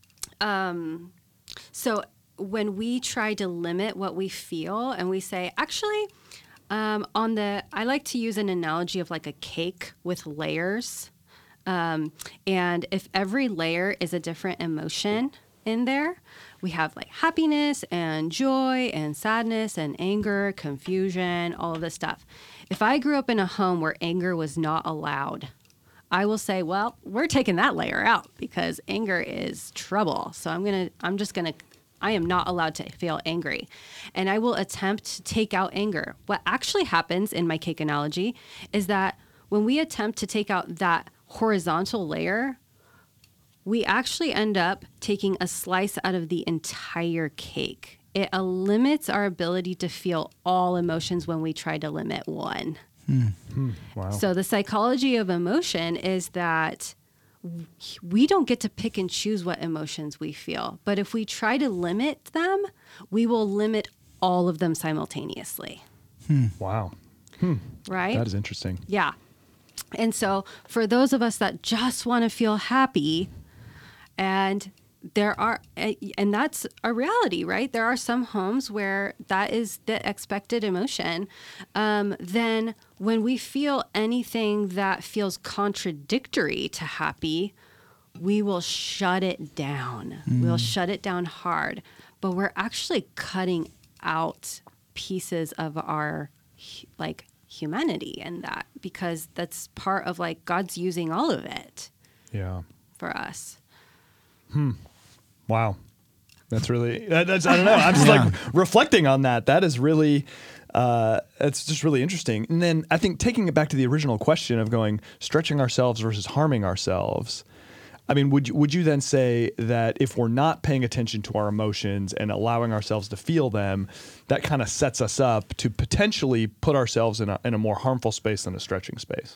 um, so when we try to limit what we feel and we say, actually, um, on the, I like to use an analogy of like a cake with layers. Um, and if every layer is a different emotion in there, we have like happiness and joy and sadness and anger, confusion, all of this stuff. If I grew up in a home where anger was not allowed, I will say, well, we're taking that layer out because anger is trouble. So I'm going to, I'm just going to, I am not allowed to feel angry. And I will attempt to take out anger. What actually happens in my cake analogy is that when we attempt to take out that horizontal layer, we actually end up taking a slice out of the entire cake. It limits our ability to feel all emotions when we try to limit one. Hmm. Hmm. Wow. So the psychology of emotion is that we don't get to pick and choose what emotions we feel. But if we try to limit them, we will limit all of them simultaneously. Hmm. Wow. Hmm. Right? That is interesting. Yeah. And so for those of us that just want to feel happy, and there are, and that's a reality, right? There are some homes where that is the expected emotion. Um, then when we feel anything that feels contradictory to happy, we will shut it down. Mm. We'll shut it down hard. But we're actually cutting out pieces of our, like, humanity in that, because that's part of, like, God's using all of it. Yeah. For us. Hmm. Wow. That's really, that, that's, I don't know. I'm just yeah. like reflecting on that. That is really, uh, it's just really interesting. And then I think taking it back to the original question of going, stretching ourselves versus harming ourselves. I mean, would you, would you then say that if we're not paying attention to our emotions and allowing ourselves to feel them, that kind of sets us up to potentially put ourselves in a, in a more harmful space than a stretching space?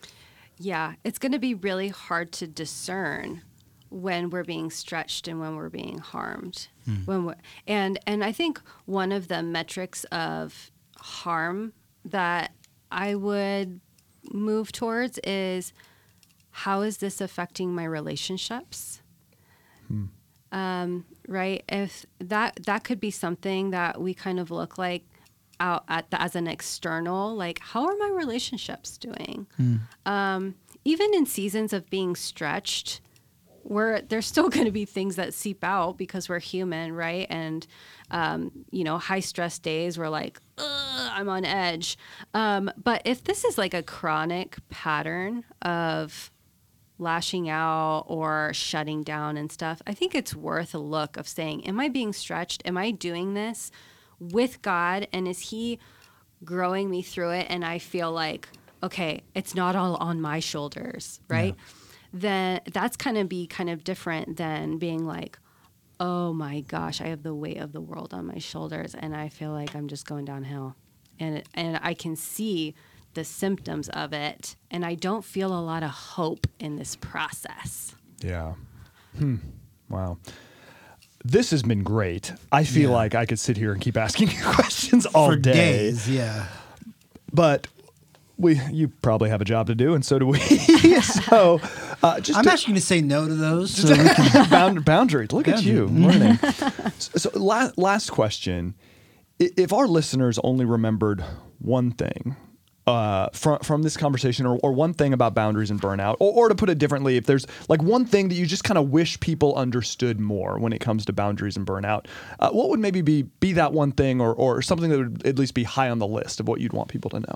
Yeah. It's going to be really hard to discern when we're being stretched and when we're being harmed. Hmm. When we're, and and I think one of the metrics of harm that I would move towards is, how is this affecting my relationships? Hmm. Um, right? If that that could be something that we kind of look like out at the, as an external, like, how are my relationships doing? Hmm. Um, even in seasons of being stretched, we're, there's still going to be things that seep out because we're human, right? And, um, you know, high stress days, we're like, ugh, I'm on edge. Um, but if this is like a chronic pattern of lashing out or shutting down and stuff, I think it's worth a look of saying, am I being stretched? Am I doing this with God? And is He growing me through it? And I feel like, okay, it's not all on my shoulders, right? Yeah. Then that's kind of be kind of different than being like, oh my gosh, I have the weight of the world on my shoulders and I feel like I'm just going downhill. And and I can see the symptoms of it, and I don't feel a lot of hope in this process. Yeah. Hmm. Wow. This has been great. I feel yeah. like I could sit here and keep asking you questions all For day. days, yeah. But we, you probably have a job to do, and so do we. so, uh, just I'm to, actually going to say no to those. So we can bound, boundaries. Look boundary. at you learning. so, so la- last question: if our listeners only remembered one thing uh, from from this conversation, or, or one thing about boundaries and burnout, or, or to put it differently, if there's like one thing that you just kind of wish people understood more when it comes to boundaries and burnout, uh, what would maybe be be that one thing, or or something that would at least be high on the list of what you'd want people to know?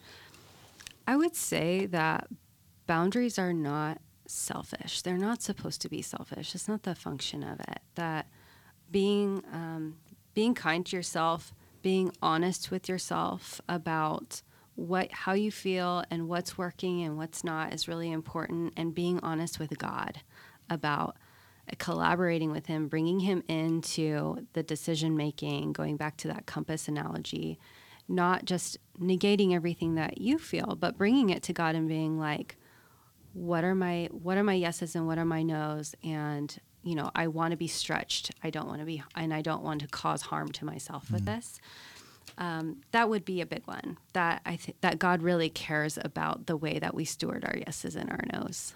I would say that boundaries are not selfish. They're not supposed to be selfish. It's not the function of it. That being um, being kind to yourself, being honest with yourself about what how you feel and what's working and what's not is really important, and being honest with God about collaborating with him, bringing him into the decision making, going back to that compass analogy, not just negating everything that you feel, but bringing it to God and being like, what are my what are my yeses and what are my nos? And you know, I want to be stretched. I don't want to be, and I don't want to cause harm to myself with mm. this. Um, that would be a big one. That I think that God really cares about the way that we steward our yeses and our nos.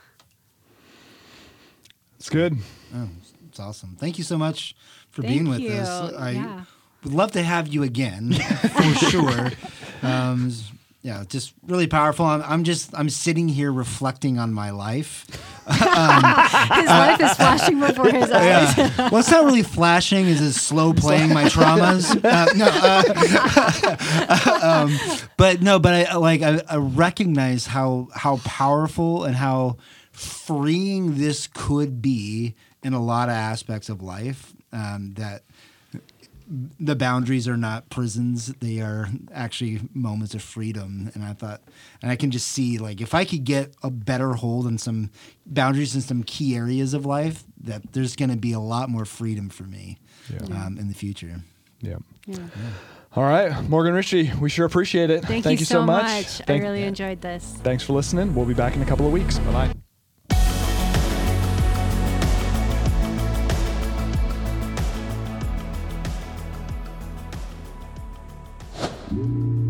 It's good. Oh, it's awesome. Thank you so much for Thank being with you. us. I yeah. would love to have you again for sure. Um, yeah, just really powerful. I'm, I'm just I'm sitting here reflecting on my life. Um, his life is flashing before his eyes. Yeah. Well, it's not really flashing; is it slow playing my traumas? Uh, no, uh, um, but no, but I like I, I recognize how how powerful and how freeing this could be in a lot of aspects of life. Um, that the boundaries are not prisons; they are actually moments of freedom. And I thought, and I can just see, like, if I could get a better hold on some boundaries in some key areas of life, that there's going to be a lot more freedom for me yeah. um, in the future. Yeah. yeah. yeah. All right, Morgan Ritchie, we sure appreciate it. Thank, Thank you, you so so much. much. Thank, I really yeah. enjoyed this. Thanks for listening. We'll be back in a couple of weeks. Bye-bye. Thank you.